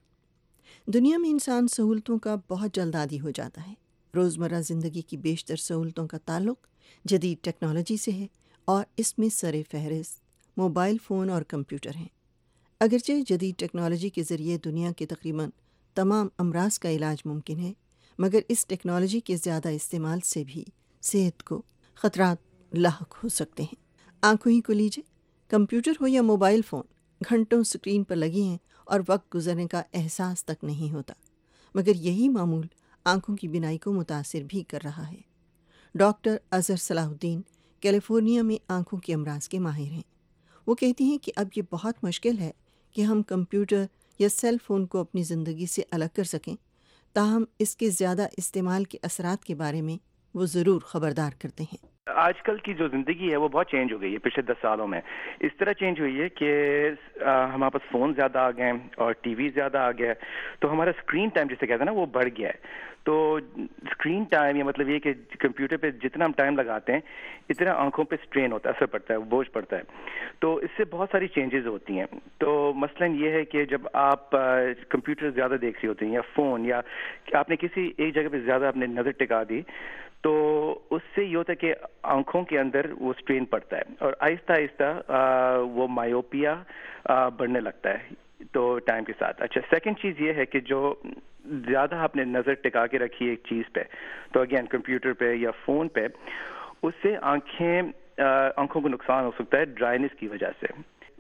دنیا میں انسان سہولتوں کا بہت جلد عادی ہو جاتا ہے۔ روزمرہ زندگی کی بیشتر سہولتوں کا تعلق جدید ٹیکنالوجی سے ہے اور اس میں سر فہرست موبائل فون اور کمپیوٹر ہیں۔ اگرچہ جدید ٹیکنالوجی کے ذریعے دنیا کے تقریباً تمام امراض کا علاج ممکن ہے، مگر اس ٹیکنالوجی کے زیادہ استعمال سے بھی صحت کو خطرات لاحق ہو سکتے ہیں۔ آنکھوں ہی کو لیجیے، کمپیوٹر ہو یا موبائل فون، گھنٹوں سکرین پر لگی ہیں اور وقت گزرنے کا احساس تک نہیں ہوتا، مگر یہی معمول آنکھوں کی بینائی کو متاثر بھی کر رہا ہے۔ ڈاکٹر اظہر صلاح الدین کیلیفورنیا میں آنکھوں کے امراض کے ماہر ہیں۔ وہ کہتی ہیں کہ اب یہ بہت مشکل ہے کہ ہم کمپیوٹر یا سیل فون کو اپنی زندگی سے الگ کر سکیں، تاہم اس کے زیادہ استعمال کے اثرات کے بارے میں وہ ضرور خبردار کرتے ہیں۔ آج کل کی جو زندگی ہے وہ بہت چینج ہو گئی ہے پچھلے دس سالوں میں۔ اس طرح چینج ہوئی ہے کہ ہمارے پاس فون زیادہ آ گئے ہیں اور ٹی وی زیادہ آ گیا ہے، تو ہمارا اسکرین ٹائم جسے کہتے ہیں نا وہ بڑھ گیا ہے۔ تو اسکرین ٹائم یہ مطلب یہ کہ کمپیوٹر پہ جتنا ہم ٹائم لگاتے ہیں اتنا آنکھوں پہ اسٹرین ہوتا ہے، اثر پڑتا ہے، بوجھ پڑتا ہے۔ تو اس سے بہت ساری چینجز ہوتی ہیں۔ تو مثلاً یہ ہے کہ جب آپ کمپیوٹر زیادہ دیکھ رہی ہوتی ہیں یا فون، یا آپ نے کسی ایک جگہ پہ زیادہ اپنے نظر ٹکا دی، تو اس سے یہ ہوتا ہے کہ آنکھوں کے اندر وہ اسٹرین پڑتا ہے اور آہستہ آہستہ وہ مایوپیا بڑھنے لگتا ہے تو ٹائم کے ساتھ۔ اچھا، سیکنڈ چیز یہ ہے کہ جو زیادہ آپ نے نظر ٹکا کے رکھی ہے ایک چیز پہ، تو اگین کمپیوٹر پہ یا فون پہ، اس سے آنکھیں آنکھوں کو نقصان ہو سکتا ہے ڈرائنس کی وجہ سے۔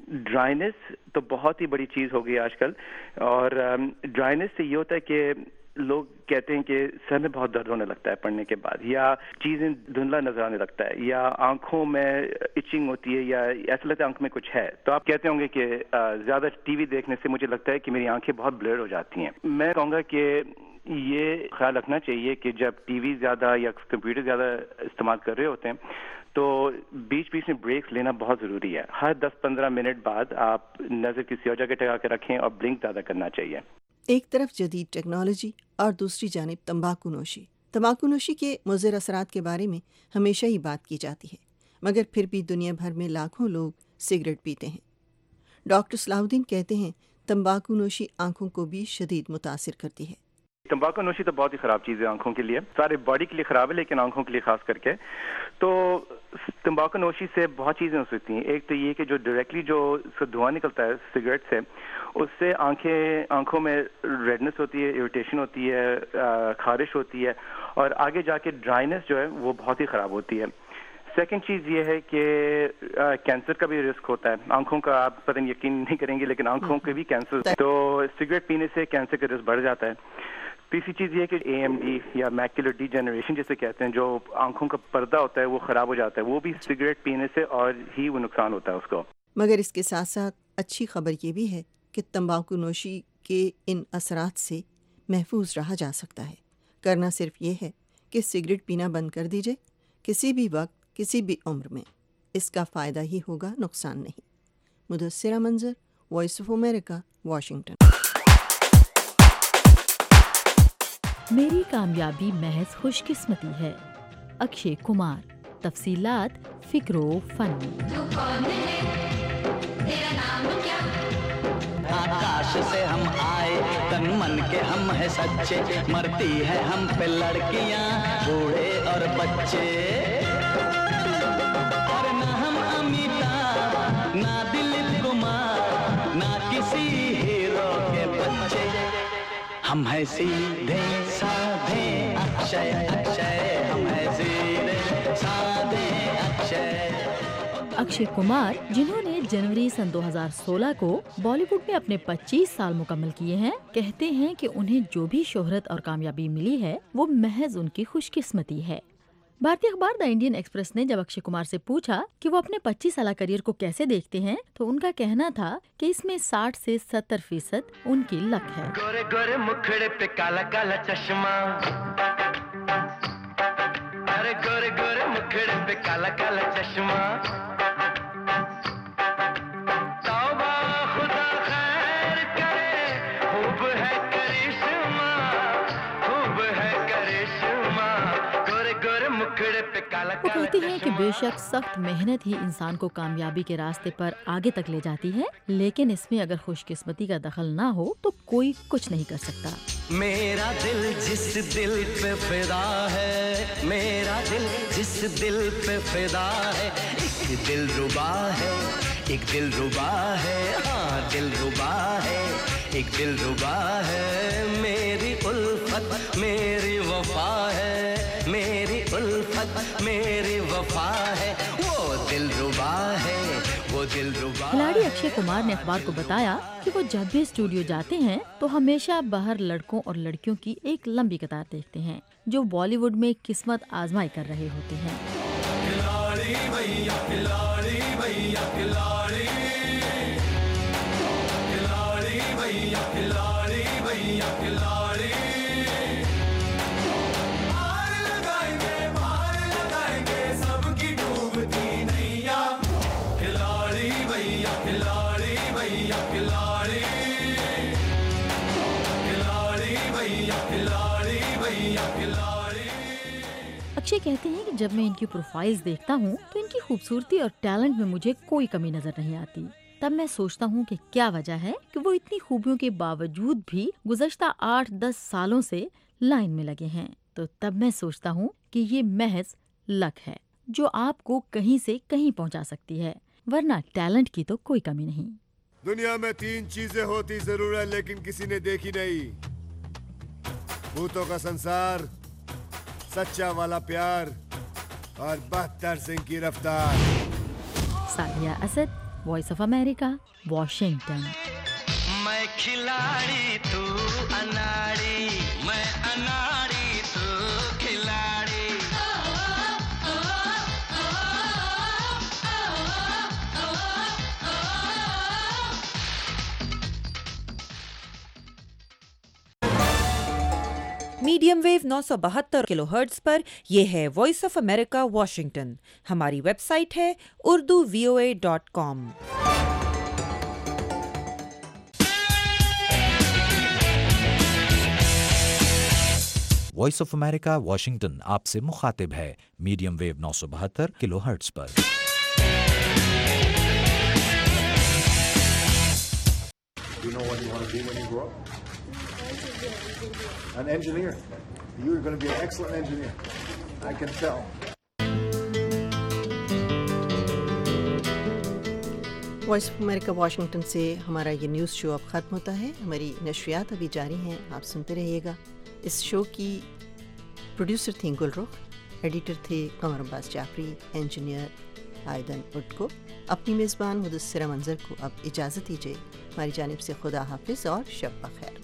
ڈرائنس تو بہت ہی بڑی چیز ہو گئی آج کل، اور ڈرائنس سے یہ ہوتا ہے کہ لوگ کہتے ہیں کہ سر میں بہت درد ہونے لگتا ہے پڑھنے کے بعد، یا چیزیں دھندلا نظر آنے لگتا ہے، یا آنکھوں میں ایچنگ ہوتی ہے، یا ایسا لگتا ہے آنکھ میں کچھ ہے۔ تو آپ کہتے ہوں گے کہ زیادہ ٹی وی دیکھنے سے مجھے لگتا ہے کہ میری آنکھیں بہت بلر ہو جاتی ہیں۔ میں کہوں گا کہ یہ خیال رکھنا چاہیے کہ جب ٹی وی زیادہ یا کمپیوٹر زیادہ استعمال کر رہے ہوتے ہیں تو بیچ بیچ میں بریکس لینا بہت ضروری ہے۔ ہر دس پندرہ منٹ بعد آپ نظر کسی اور جگہ ٹکا کے رکھیں اور بلنک زیادہ کرنا چاہیے۔ ایک طرف جدید ٹیکنالوجی اور دوسری جانب تمباکو نوشی तंबाकू नोशी के मुज़र असरात के बारे में हमेशा ही बात की जाती है, मगर फिर भी दुनिया भर में लाखों लोग सिगरेट पीते हैं। डॉक्टर सलाहुद्दीन कहते हैं तंबाकू नोशी आँखों को भी शदीद मुतासिर करती है। तंबाकू नोशी तो बहुत ही ख़राब चीज़ है आंखों के लिए, सारे बॉडी के लिए ख़राब है, लेकिन आंखों के लिए ख़ास करके। तो तंबाकू नोशी से बहुत चीज़ें हो सकती हैं। एक तो ये कि जो डायरेक्टली जो धुआं निकलता है सिगरेट से, उससे आंखें आंखों में रेडनेस होती है, इरिटेशन होती है, खारिश होती है, और आगे जाके ड्राइनेस जो है वो बहुत ही ख़राब होती है। सेकंड चीज़ ये है कि कैंसर का भी रिस्क होता है आंखों का। आप पता नहीं यकीन नहीं करेंगे, लेकिन आंखों के भी कैंसर, तो सिगरेट पीने से कैंसर का रिस्क बढ़ जाता है। तीसरी चीज़ ये है कि ए एम डी या मैक्युलर डीजेनरेशन जिसे कहते हैं, जो आंखों का पर्दा होता है वो ख़राब हो जाता है, वो भी सिगरेट पीने से और ही वो नुकसान होता है उसको। मगर इसके साथ साथ अच्छी खबर ये भी है कि तंबाकू नोशी के इन असरात से महफूज रहा जा सकता है। करना सिर्फ ये है कि सिगरेट पीना बंद कर दीजिए, किसी भी वक्त किसी भी उम्र में। इसका फ़ायदा ही होगा, नुकसान नहीं। मुदस्सिरा Manzar, voice of America, Washington. मेरी कामयाबी महज खुशकिस्मती है। अक्षय कुमार। तफसीलात फिक्रो फन में। आकाश से हम आए, तन मन के हम है सच्चे, मरती है हम पे लड़कियां, बूढ़े और बच्चे। और ना हम अमिताभ, ना दिलीप कुमार, ना किसी हीरो के बच्चे, हम है सीधे साधे अक्षय अक्षय, हम है सीधे साधे अक्षय। अक्षय कुमार, जिन्होंने जनवरी सन दो हज़ार सोलह को बॉलीवुड में अपने पच्चीस साल मुकम्मल किए हैं, कहते हैं कि उन्हें जो भी शोहरत और कामयाबी मिली है वो महज उनकी खुशकिस्मती है। भारतीय अखबार द इंडियन एक्सप्रेस ने जब अक्षय कुमार से पूछा कि वो अपने पच्चीस साल करियर को कैसे देखते हैं, तो उनका कहना था कि इसमें साठ से सत्तर फीसद उनकी लक है। गोरे गोरे मुखड़े पे काला काला चश्मा, अरे गोरे गोरे मुखड़े पे काला काला चश्मा, तौबा खुदा खैर करे, खूब है करिश्मा, खूब है करिश्मा, गोरे गोरे मुखड़े पे काला वो कहती हैं कि बेशक सख्त मेहनत ही इंसान को कामयाबी के रास्ते पर आगे तक ले जाती है, लेकिन इसमें अगर खुशकिस्मती का दखल ना हो तो कोई कुछ नहीं कर सकता। मेरा दिल जिस दिल पे फिदा है, मेरा दिल जिस दिल पे फिदा है, एक दिल रुबा है, एक दिल रुबा है, हाँ दिल रुबा है, एक दिल रुबा है, मेरी उल्फत मेरी वफा है, मेरी उल्फत मेरी वफा है, वो दिल रुबा है, वो दिल रुबा। खिलाड़ी अक्षय कुमार ने अखबार को बताया कि वो जब भी स्टूडियो जाते हैं तो हमेशा बाहर लड़कों और लड़कियों की एक लंबी कतार देखते हैं जो बॉलीवुड में किस्मत आजमाई कर रहे होते हैं। खिलाड़ी भैया, खिलाड़ी भैया, खिलाड़ी, खिलाड़ी भैया, खिलाड़ी भैया, खिलाड़ी, मार लगाएंगे, मार लगाएंगे सबकी डूबती नैया, खिलाड़ी भैया, खिलाड़ी भैया, खिलाड़ी, खिलाड़ी भैया, खिलाड़ी भैया, खिलाड़ी। अक्षय कहते हैं कि जब मैं इनकी प्रोफाइल्स देखता हूँ तो इनकी खूबसूरती और टैलेंट में मुझे कोई कमी नजर नहीं आती। तब मैं सोचता हूँ कि क्या वजह है कि वो इतनी खूबियों के बावजूद भी गुज़श्ता आठ दस सालों से लाइन में लगे हैं। तो तब मैं सोचता हूँ कि ये महज लक है जो आपको कहीं से कहीं पहुँचा सकती है, वरना टैलेंट की तो कोई कमी नहीं। दुनिया में तीन चीजें होती जरूर है लेकिन किसी ने देखी नहीं, भूतों का संसार, सच्चा वाला प्यार और बहत्तर सिंह की रफ्तार। Sadia Asad, voice of America, Washington. मैं खिलाड़ी तू अनाड़ी, मैं अनाड़ी तू खिलाड़ी। मीडियम वेव नौ सौ बहत्तर किलो हर्ट्ज पर यह है वॉइस ऑफ अमेरिका वाशिंगटन। हमारी वेबसाइट है Urdu V O A dot com. Voice of America Washington आपसे मुखातिब है मीडियम वेव नौ सौ बहत्तर किलो हर्ट्ज पर। You know what you want to be when you grow up? An engineer. You're going to be an excellent engineer. I can tell. Voice of America Washington से हमारा ये news show अब ख़त्म होता है। हमारी नशरियात अभी जारी हैं, आप सुनते रहिएगा। इस शो की प्रोड्यूसर थी गुलरुख, एडिटर थे कमर अब्बास जाफरी, इंजीनियर आयदन उटको। अपनी मेज़बान मुदस्सिरा मंजर को अब इजाज़त दीजिए। हमारी जानिब से खुदा हाफिज़ और शब बखैर।